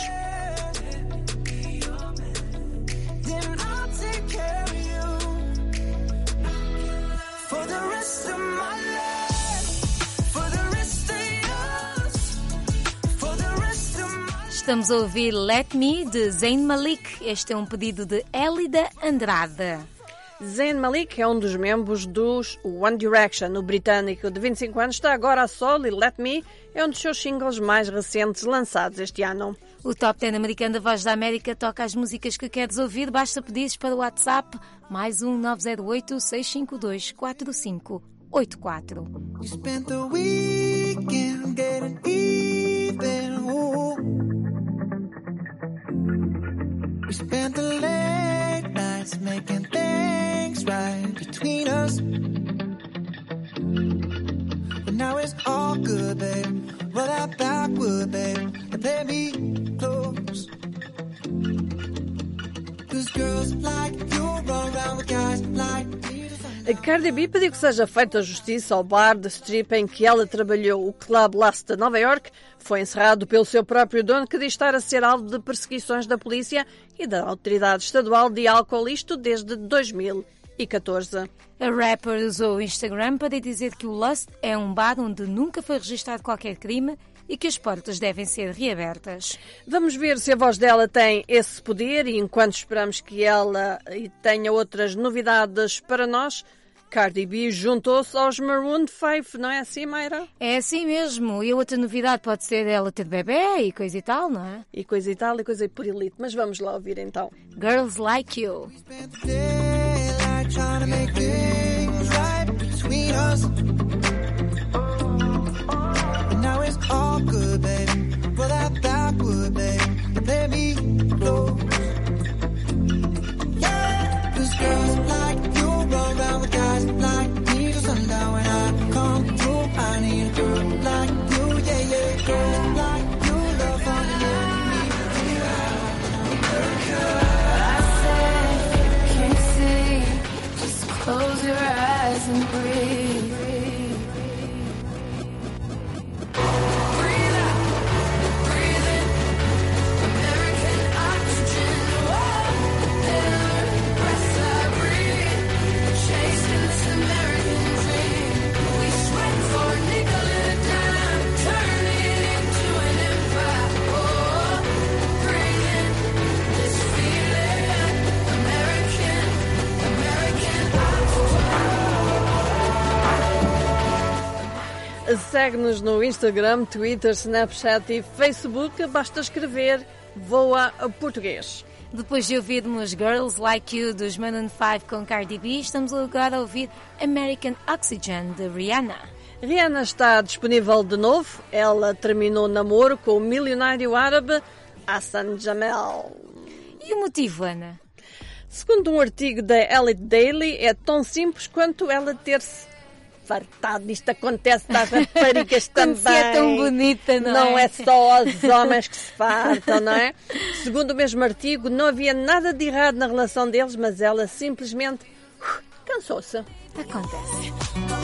[SPEAKER 3] Estamos a ouvir Let Me, de Zayn Malik. Este é um pedido de Elida Andrade.
[SPEAKER 2] Zayn Malik é um dos membros dos One Direction. O britânico de 25 anos está agora a solo e Let Me é um dos seus singles mais recentes lançados este ano.
[SPEAKER 3] O Top 10 americano da Voz da América toca as músicas que queres ouvir. Basta pedires para o WhatsApp mais 908-652-4584.
[SPEAKER 11] You spent the weekend getting even. We spent the late nights making things right between us. But now it's all good, babe. Roll that backward, babe, and play me close. 'Cause girls like you run around with guys like me.
[SPEAKER 2] A Cardi B pediu que seja feita justiça ao bar de strip em que ela trabalhou. O Club Lust de Nova York foi encerrado pelo seu próprio dono, que diz estar a ser alvo de perseguições da polícia e da Autoridade Estadual de Álcool, isto desde 2014.
[SPEAKER 3] A rapper usou o Instagram para dizer que o Lust é um bar onde nunca foi registrado qualquer crime e que as portas devem ser reabertas.
[SPEAKER 2] Vamos ver se a voz dela tem esse poder e enquanto esperamos que ela tenha outras novidades para nós, Cardi B juntou-se aos Maroon 5, não é assim, Mayra?
[SPEAKER 3] É assim mesmo. E a outra novidade pode ser ela ter bebê e coisa e tal, não é?
[SPEAKER 2] E coisa e tal, e coisa por elite. Mas vamos lá ouvir então.
[SPEAKER 3] Girls Like You.
[SPEAKER 11] Close your eyes and breathe. Breathe out.
[SPEAKER 2] Segue-nos no Instagram, Twitter, Snapchat e Facebook. Basta escrever Voa Português.
[SPEAKER 3] Depois de ouvirmos Girls Like You dos Maroon 5 com Cardi B, estamos agora a ouvir American Oxygen de Rihanna.
[SPEAKER 2] Rihanna está disponível de novo. Ela terminou namoro com o milionário árabe Hassan Jamel.
[SPEAKER 3] E o motivo, Ana?
[SPEAKER 2] Segundo um artigo da Elite Daily, é tão simples quanto ela ter-se fartado. Isto acontece das raparigas também.
[SPEAKER 3] Se é tão bonita, não é?
[SPEAKER 2] Não é só os homens que se fartam, não é? Segundo o mesmo artigo, não havia nada de errado na relação deles, mas ela simplesmente cansou-se.
[SPEAKER 3] Acontece.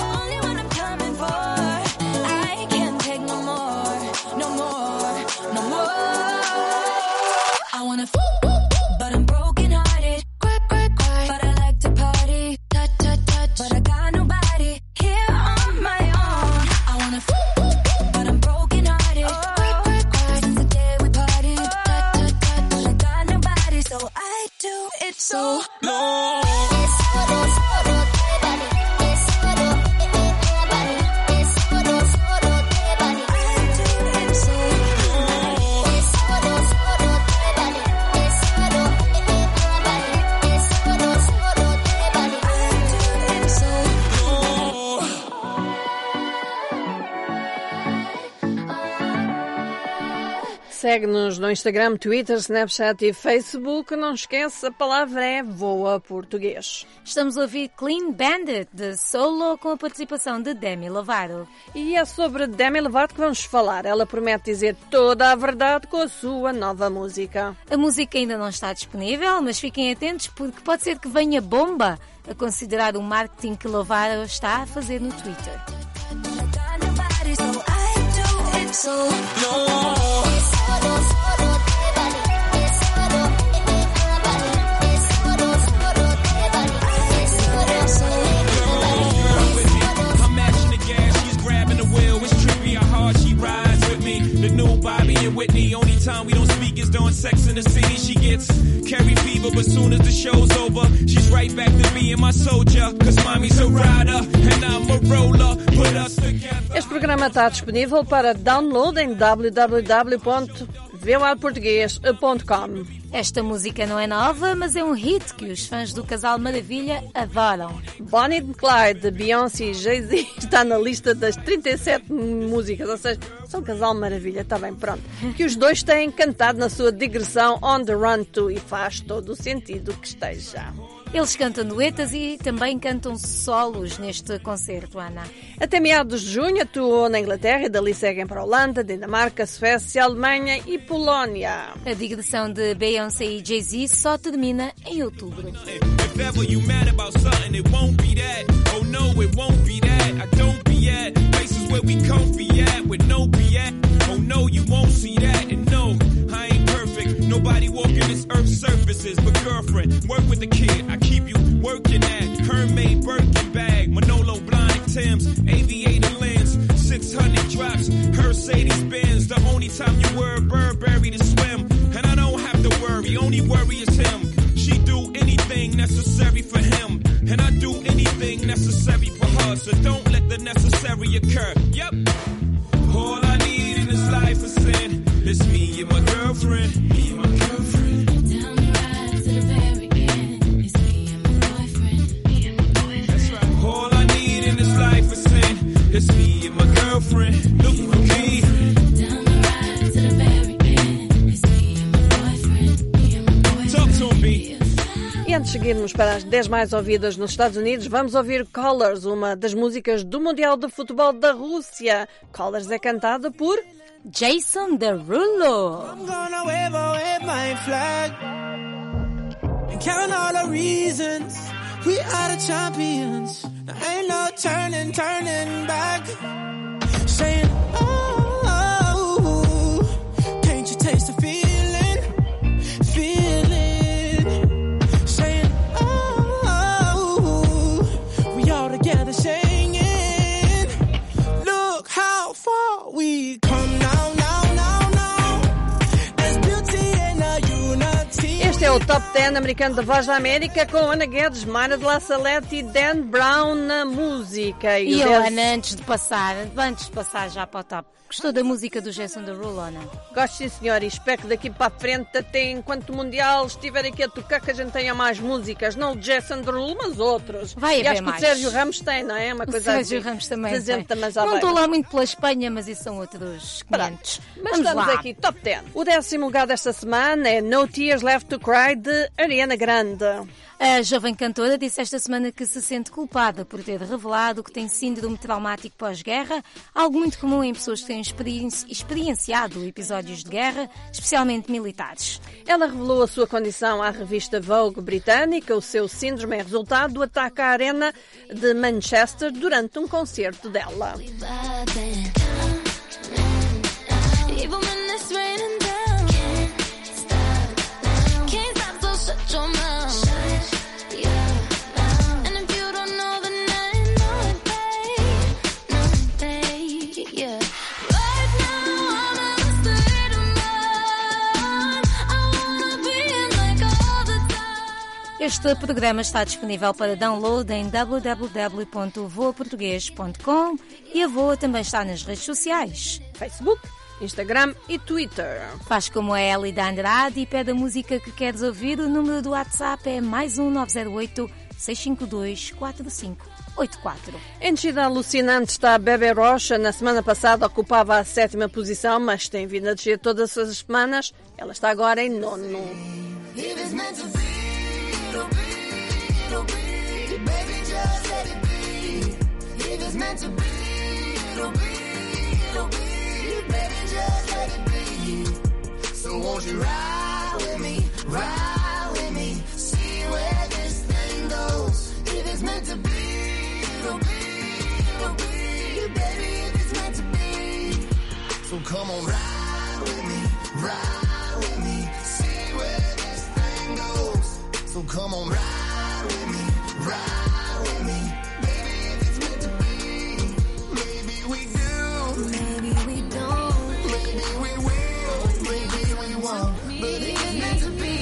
[SPEAKER 11] So no.
[SPEAKER 2] Segue-nos no Instagram, Twitter, Snapchat e Facebook. Não esqueça, a palavra é Voa Português.
[SPEAKER 3] Estamos a ouvir Clean Bandit, de Solo, com a participação de Demi Lovato.
[SPEAKER 2] E é sobre Demi Lovato que vamos falar. Ela promete dizer toda a verdade com a sua nova música.
[SPEAKER 3] A música ainda não está disponível, mas fiquem atentos porque pode ser que venha bomba, a considerar o marketing que Lovato está a fazer no Twitter.
[SPEAKER 12] The new Bobby and Whitney, only time we don't speak is during Sex in the City. She gets carry fever, but soon as the show's over, she's right back to being my soldier. Cause mommy's a rider and I'm a roller. Put us together.
[SPEAKER 2] Este programa está disponível para download em www.voaportugues.com.
[SPEAKER 3] Esta música não é nova, mas é um hit que os fãs do Casal Maravilha adoram.
[SPEAKER 2] Bonnie and Clyde, de Beyoncé e Jay-Z, está na lista das 37 músicas, ou seja, são Casal Maravilha, está bem, pronto. Que os dois têm cantado na sua digressão On the Run To, e faz todo o sentido que esteja.
[SPEAKER 3] Eles cantam duetas e também cantam solos neste concerto, Ana.
[SPEAKER 2] Até meados de junho atuou na Inglaterra e dali seguem para a Holanda, Dinamarca, Suécia, Alemanha e Polónia.
[SPEAKER 3] A digressão de Beyoncé e Jay-Z só termina em outubro.
[SPEAKER 12] Nobody walking this earth's surfaces, but girlfriend, work with the kid. I keep you working at Hermès Birkin bag, Manolo Blahnik Timbs, aviator lens, 600 drops, Mercedes Benz. The only time you wear Burberry to swim, and I don't have to worry. Only worry is him. She do anything necessary for him, and I do anything necessary for her. So don't let the necessary occur. Yep. All I need in this life is sin. It's me and my girlfriend. Me and my girlfriend. Down the ride to the very end. It's me and my boyfriend. Me and my boyfriend. That's right. All I need in this life is sin. It's me and my girlfriend. Look for me. Down the ride to the very end. It's me and my boyfriend. Me and my boyfriend. Talk to me.
[SPEAKER 2] E antes de seguirmos para as 10 mais ouvidas nos Estados Unidos, vamos ouvir Colors, uma das músicas do Mundial de Futebol da Rússia. Colors é cantada por
[SPEAKER 3] Jason Derulo.
[SPEAKER 11] I'm gonna wave my flag and count all the reasons we are the champions. There ain't no turning back. Saying, oh, can't you taste the feeling? Saying, oh, we all together singing. Look how far we come now.
[SPEAKER 2] Este é o o Top 10 americano da Voz da América com Ana Guedes, Mayra de La Salette e Dan Brown na música.
[SPEAKER 3] E eu, Ana, antes de passar já para o top, gostou da música do Jason Derulo, Ana?
[SPEAKER 2] Gosto, sim, senhor, e espero que daqui para a frente, até enquanto o Mundial estiver aqui a tocar, que a gente tenha mais músicas, não o Jason Derulo, mas outros.
[SPEAKER 3] Vai haver
[SPEAKER 2] e acho
[SPEAKER 3] mais.
[SPEAKER 2] Que o Sérgio Ramos tem, não é? Uma coisa
[SPEAKER 3] o Sérgio
[SPEAKER 2] assim.
[SPEAKER 3] Ramos também tem.
[SPEAKER 2] Não
[SPEAKER 3] estou lá muito pela Espanha, mas isso são outros 500.
[SPEAKER 2] Mas
[SPEAKER 3] vamos
[SPEAKER 2] estamos
[SPEAKER 3] lá.
[SPEAKER 2] aqui, Top 10. O 10º lugar desta semana é No Tears Left to Cry, de Ariana Grande.
[SPEAKER 3] A jovem cantora disse esta semana que se sente culpada por ter revelado que tem síndrome traumático pós-guerra, algo muito comum em pessoas que têm experienciado episódios de guerra, especialmente militares.
[SPEAKER 2] Ela revelou a sua condição à revista Vogue britânica. O seu síndrome é resultado do ataque à arena de Manchester durante um concerto dela.
[SPEAKER 3] Este programa está disponível para download em www.voaportugues.com e a Voa também está nas redes sociais.
[SPEAKER 2] Facebook, Instagram e Twitter.
[SPEAKER 3] Faz como a Elida Andrade e pede a música que queres ouvir. O número do WhatsApp é +1 908 652 4584.
[SPEAKER 2] Em descida alucinante está a Bebe Rocha. Na semana passada ocupava a 7ª posição, mas tem vindo a descer todas as semanas. Ela está agora em 9º.
[SPEAKER 11] So won't you ride with me, see where this thing goes. If it's meant to be, it'll be, baby, if it's meant to be. So come on, ride with me, see where this thing goes. So come on, ride with me, baby, if it's meant to be. Maybe we do, maybe we don't, maybe we will, maybe we won't, but if it's meant to be.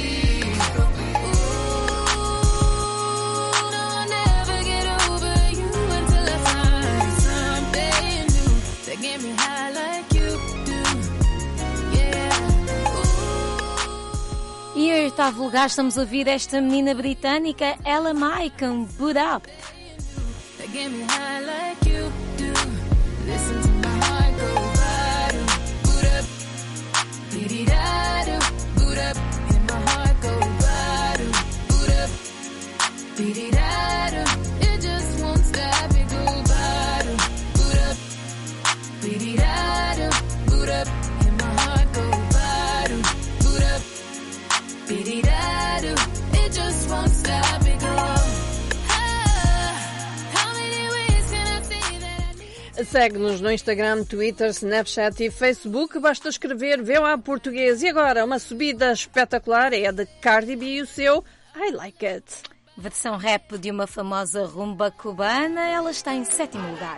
[SPEAKER 11] Ooh, no, I'll never get over you until I find something new that get me high like you do, yeah.
[SPEAKER 3] E em oitavo lugar estamos a ouvir esta menina britânica, Ella Mai, com Boot Up.
[SPEAKER 11] That get me high like you do. Listen to my heart go bottom. Boot up, dee-dee-da-do. Boot up, and my heart go bottom. Boot up, dee-dee-da-do. It just won't stop, it go bottom. Boot up, dee-dee-da-do. Boot up, and my heart go bottom. Boot up, dee-dee-da-do. It just won't stop, it go.
[SPEAKER 2] Segue-nos no Instagram, Twitter, Snapchat e Facebook. Basta escrever VOA Português. E agora, uma subida espetacular é a de Cardi B e o seu I Like It.
[SPEAKER 3] Versão rap de uma famosa rumba cubana, ela está em 7º lugar.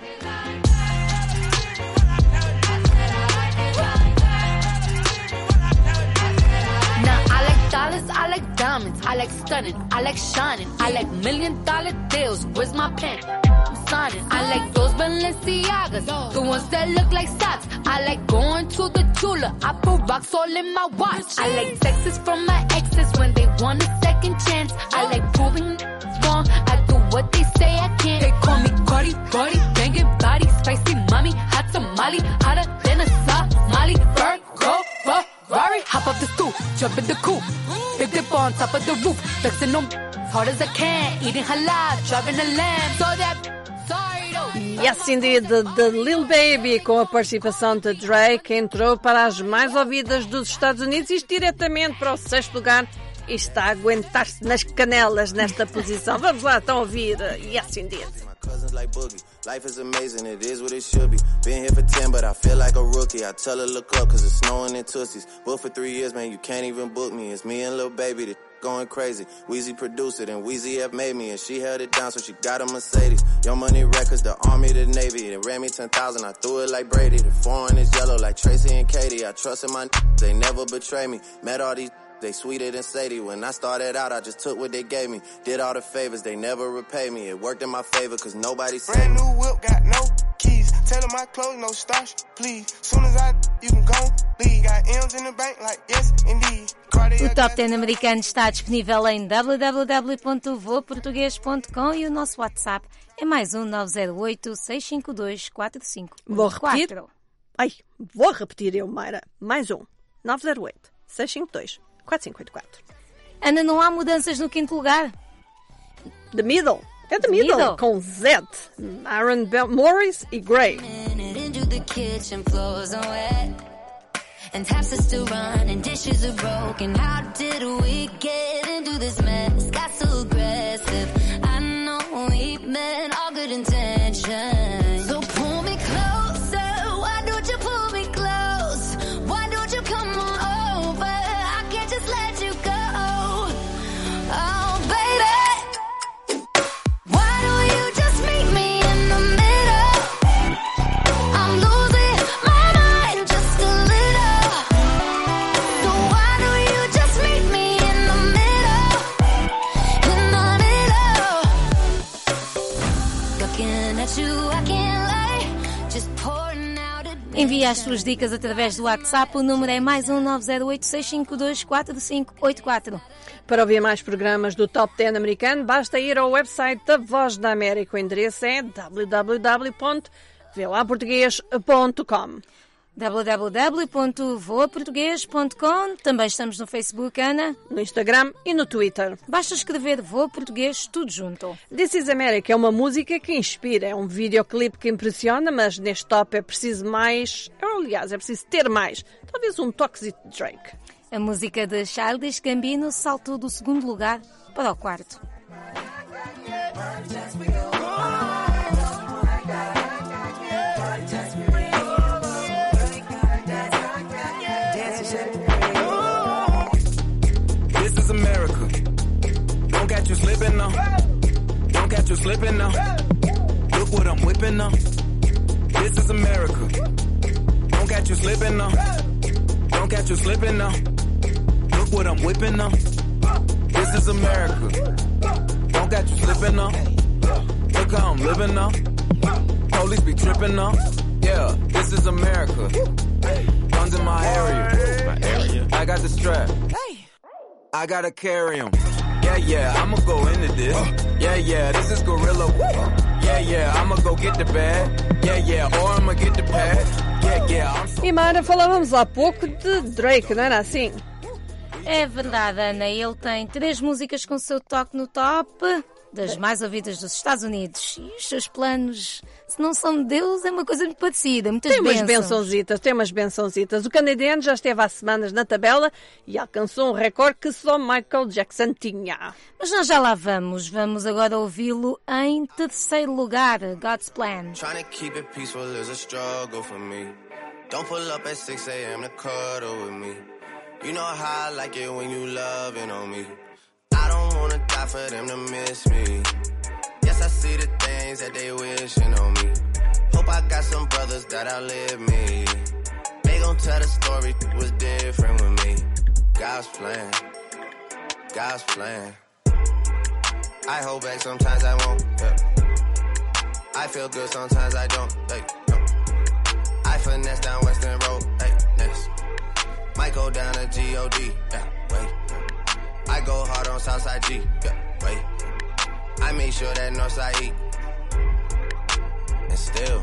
[SPEAKER 13] Dollars, I like diamonds, I like stunning, I like shining, I like $1 million deals. Where's my pen? I'm signing. I like those Balenciagas, the ones that look like socks. I like going to the Tula, I put rocks all in my watch. I like texts from my exes when they want a second chance. I like proving wrong, I do what they say I can't. They call me Cardi, banging body, spicy mommy, hot tamale, hotter than a Somali. Virgo, Ferrari, hop up the stoop, jump in the coupe, big dip on top of the roof, flexing on as hard as I can, eating halal, driving a lamb, so that, sorry though.
[SPEAKER 2] Yes, indeed, The Lil Baby, com a participação de Drake, entrou para as mais ouvidas dos Estados Unidos, isto diretamente para o 6º lugar, e está a aguentar-se nas canelas nesta posição. Vamos lá, estão a ouvir Yes, indeed.
[SPEAKER 14] Cousins like Boogie. Life is amazing, it is what it should be. Been here for 10, but I feel like a rookie. I tell her look up, cause it's snowing in Tootsies. Booked for 3 years, man, you can't even book me. It's me and Lil Baby, the going crazy. Weezy produced it, and Weezy F made me, and she held it down, so she got a Mercedes. Young Money Records, the Army, the Navy. They ran me 10,000, I threw it like Brady. The foreign is yellow like Tracy and Katie. I trust in my they never betray me. Met all these They sweeter than Sadie. When I started out, I just took what they gave me. Did all the favors, they never repay me. It worked in my favor, cause nobody said.
[SPEAKER 15] Brand new whip, got no keys. Tell them my clothes, no starch, please. Soon as you can go, leave. Got M's in the bank, like yes, indeed.
[SPEAKER 3] O Top 10 americano está disponível em www.voaportugues.com e o nosso WhatsApp é mais 908-652-4544.
[SPEAKER 2] Vou repetir? Vou repetir eu, Mayra. Mais 908-652-4544.
[SPEAKER 3] Ana, não há mudanças no quinto lugar?
[SPEAKER 2] The Middle. É The Middle. Com Z. Aaron Morris e Gray.
[SPEAKER 11] And taps are still running, dishes are broken. How did we get into this mess? Got so aggressive. I know we meant all good intentions. So pull me closer. Why don't you pull me close? Why don't you come on over? I can't just let you go. Oh, baby. Why don't you just meet me in the middle? I'm losing my mind just a little.
[SPEAKER 3] Envie as suas dicas através do WhatsApp. O número é mais 908-652-4584.
[SPEAKER 2] Para ouvir mais programas do Top 10 americano, basta ir ao website da Voz da América. O endereço é www.voaportugues.com.
[SPEAKER 3] www.voaportugues.com. Também estamos no Facebook, Ana,
[SPEAKER 2] no Instagram e no Twitter.
[SPEAKER 3] Basta escrever Voa Português tudo junto.
[SPEAKER 2] This is America é uma música que inspira, é um videoclipe que impressiona, mas neste top é preciso mais, aliás, é preciso ter mais, talvez um toquezito de Drake.
[SPEAKER 3] A música de Childish Gambino saltou do segundo lugar para o quarto.
[SPEAKER 16] America. Don't catch you slipping now. Don't catch you slipping now. Look what I'm whipping now. This is America. Don't catch you slipping now. Don't catch you slipping now. Look what I'm whipping now. This is America. Don't catch you slipping now. Look how I'm living now. Police be tripping now. Yeah, this is America. Guns in my area. I got the strap. I gotta carry him. Yeah, I'ma go into this. Yeah, this is gorilla. Yeah, I'ma go get the bag. Yeah, or I'ma get the pad. Yeah, I'm so...
[SPEAKER 2] E Mara, falávamos há pouco de Drake, não era assim?
[SPEAKER 3] É verdade, Ana. Ele tem 3 músicas com o seu toque no top das mais ouvidas dos Estados Unidos. E os seus planos, se não são de Deus, é uma coisa muito parecida. Tem umas
[SPEAKER 2] bençãozitas. O canadiano já esteve há semanas na tabela e alcançou um recorde que só Michael Jackson tinha.
[SPEAKER 3] Mas nós já lá vamos. Vamos agora ouvi-lo em terceiro lugar, God's Plan.
[SPEAKER 14] Trying to keep it peaceful is a struggle for me. Don't pull up at 6 a.m. to cuddle with me. You know how I like it when you loving on me. I don't wanna die for them to miss me. Yes, I see the things that they wishing on me. Hope I got some brothers that outlive me. They gon' tell the story was different with me. God's plan, God's plan. I hold back, sometimes I won't. Yeah. I feel good, sometimes I don't. Hey, no. I finesse down Western Road. Hey, next. Might go down to G.O.D. Yeah, wait. I go hard on Southside G. Yeah, wait. I make sure that Northside eat. And still,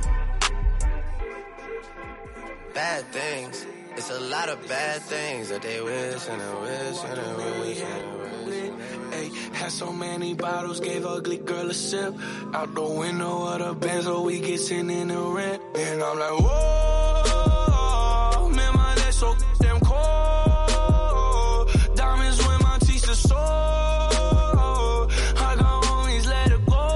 [SPEAKER 14] bad things. It's a lot of bad things that they wish and they wish and they wish and they wish.
[SPEAKER 16] Hey, had so many bottles, gave ugly girl a sip. Out the window of the Benz, so we get sent in the rent. And I'm like, whoa, man, my legs so damn cold. Diamonds when my teeth are sore. I got homies, let it go.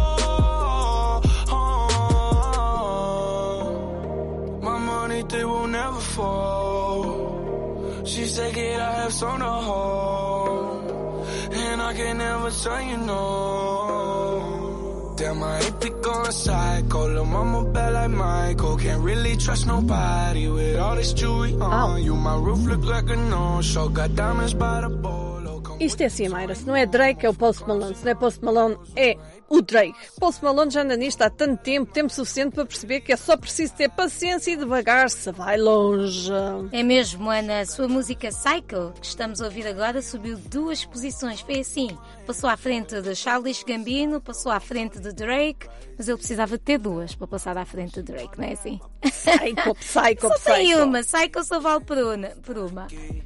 [SPEAKER 16] My money, they will never fall. She said, kid, I have some to hold. And I can never tell you no. Damn, I hate to go psycho. Lil' mama bad like Michael. Can't really trust nobody with all this jewelry on. You, my roof look like a no-show. Got diamonds by the bolo.
[SPEAKER 2] Isto é assim, Mayra. Se não é Drake, é o Post Malone. Se não é Post Malone, é o Drake. Post Malone já anda nisto há tanto tempo suficiente para perceber que é só preciso ter paciência e devagar se vai longe.
[SPEAKER 3] É mesmo, Ana. A sua música Psycho, que estamos a ouvir agora, subiu 2 posições. Foi assim. Passou à frente de Childish Gambino, passou à frente de Drake, mas ele precisava de ter 2 para passar à frente de Drake, não é assim?
[SPEAKER 2] Psycho.
[SPEAKER 3] Só tem uma. Psycho só vale por uma.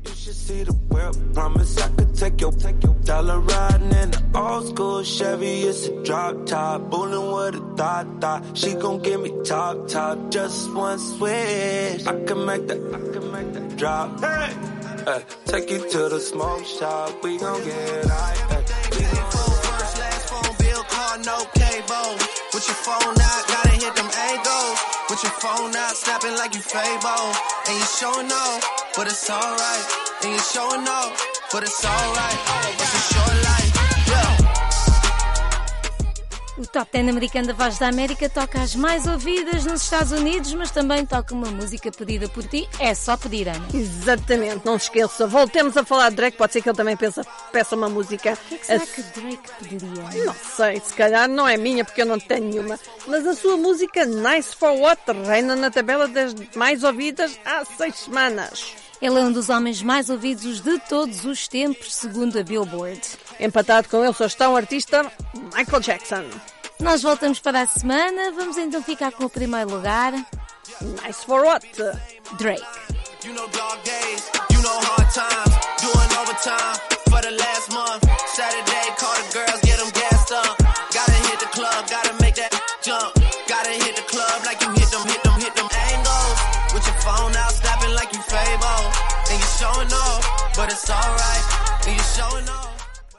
[SPEAKER 16] Dollar riding in the old school Chevy, it's a drop top, bullin' with a thought. She gon' give me top, just one switch. I can make that drop. Hey, take you to the smoke shop, we gon' get high.
[SPEAKER 15] First, last phone bill, car, no cable. With your phone out, gotta hit them angles. With your phone out, snapping like you Fable. And you showing off, but it's alright. And you showing off. But it's alright, it's a short life, yeah.
[SPEAKER 3] O Top 10 americano da Voz da América toca as mais ouvidas nos Estados Unidos, mas também toca uma música pedida por ti. É só pedir, Ana.
[SPEAKER 2] Exatamente, não se esqueça. Voltemos a falar de Drake. Pode ser que ele também peça uma música.
[SPEAKER 3] O que será que Drake pediria?
[SPEAKER 2] Não sei, se calhar não é minha porque eu não tenho nenhuma. Mas a sua música Nice for What reina na tabela das mais ouvidas há 6 semanas.
[SPEAKER 3] Ele é um dos homens mais ouvidos de todos os tempos, segundo a Billboard.
[SPEAKER 2] Empatado com ele só está o artista Michael Jackson.
[SPEAKER 3] Nós voltamos para a semana. Vamos então ficar com o primeiro lugar.
[SPEAKER 2] Nice for What?
[SPEAKER 3] Drake.
[SPEAKER 15] You know dog days, you know hard times, doing overtime for the last month. Saturday, call the girls, get them gassed up. Gotta hit the club, gotta make that jump. Gotta hit the club like you hit them angles. With your phone out, snapping like you Fable. And you showing off, but it's alright. And you showing off.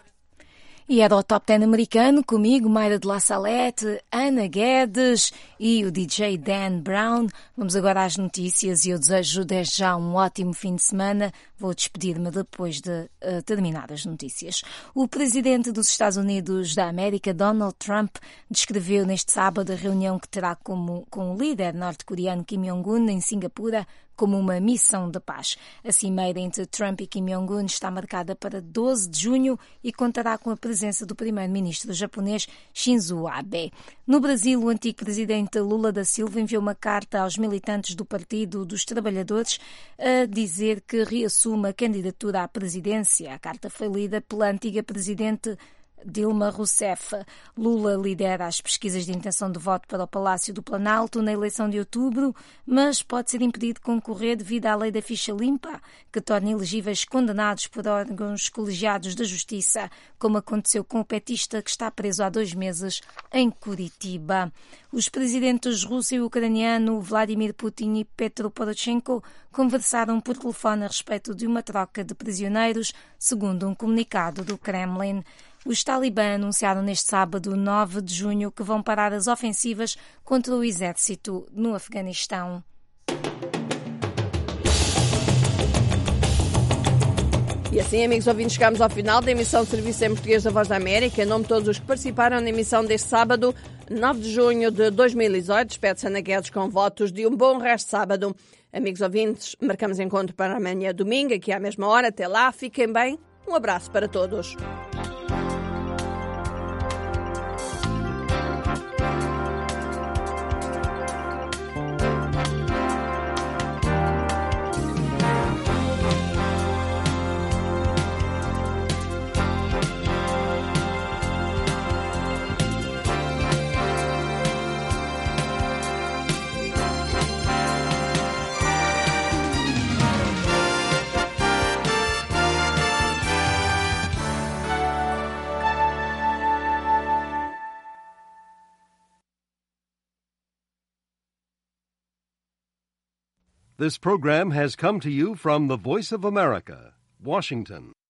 [SPEAKER 3] E era o Top 10 americano, comigo, Mayra de La Salette, Ana Guedes e o DJ Dan Brown. Vamos agora às notícias e eu desejo desde já um ótimo fim de semana. Vou despedir-me depois de terminar as notícias. O presidente dos Estados Unidos da América, Donald Trump, descreveu neste sábado a reunião que terá com o líder norte-coreano Kim Jong-un em Singapura como uma missão de paz. A cimeira entre Trump e Kim Jong-un está marcada para 12 de junho e contará com a presença do primeiro-ministro japonês Shinzo Abe. No Brasil, o antigo presidente Lula da Silva enviou uma carta aos militantes do Partido dos Trabalhadores a dizer que reassume a candidatura à presidência. A carta foi lida pela antiga presidente Dilma Rousseff. Lula lidera as pesquisas de intenção de voto para o Palácio do Planalto na eleição de outubro, mas pode ser impedido de concorrer devido à lei da ficha limpa, que torna elegíveis condenados por órgãos colegiados da Justiça, como aconteceu com o petista que está preso há 2 meses em Curitiba. Os presidentes russo e ucraniano Vladimir Putin e Petro Poroshenko conversaram por telefone a respeito de uma troca de prisioneiros, segundo um comunicado do Kremlin. Os talibã anunciaram neste sábado, 9 de junho, que vão parar as ofensivas contra o exército no Afeganistão.
[SPEAKER 2] E assim, amigos ouvintes, chegamos ao final da emissão de Serviço em Português da Voz da América. Em nome de todos os que participaram na emissão deste sábado, 9 de junho de 2018, despede-se Ana Guedes com votos de um bom resto de sábado. Amigos ouvintes, marcamos encontro para amanhã, domingo, aqui à mesma hora. Até lá, fiquem bem. Um abraço para todos.
[SPEAKER 17] This program has come to you from the Voice of America, Washington.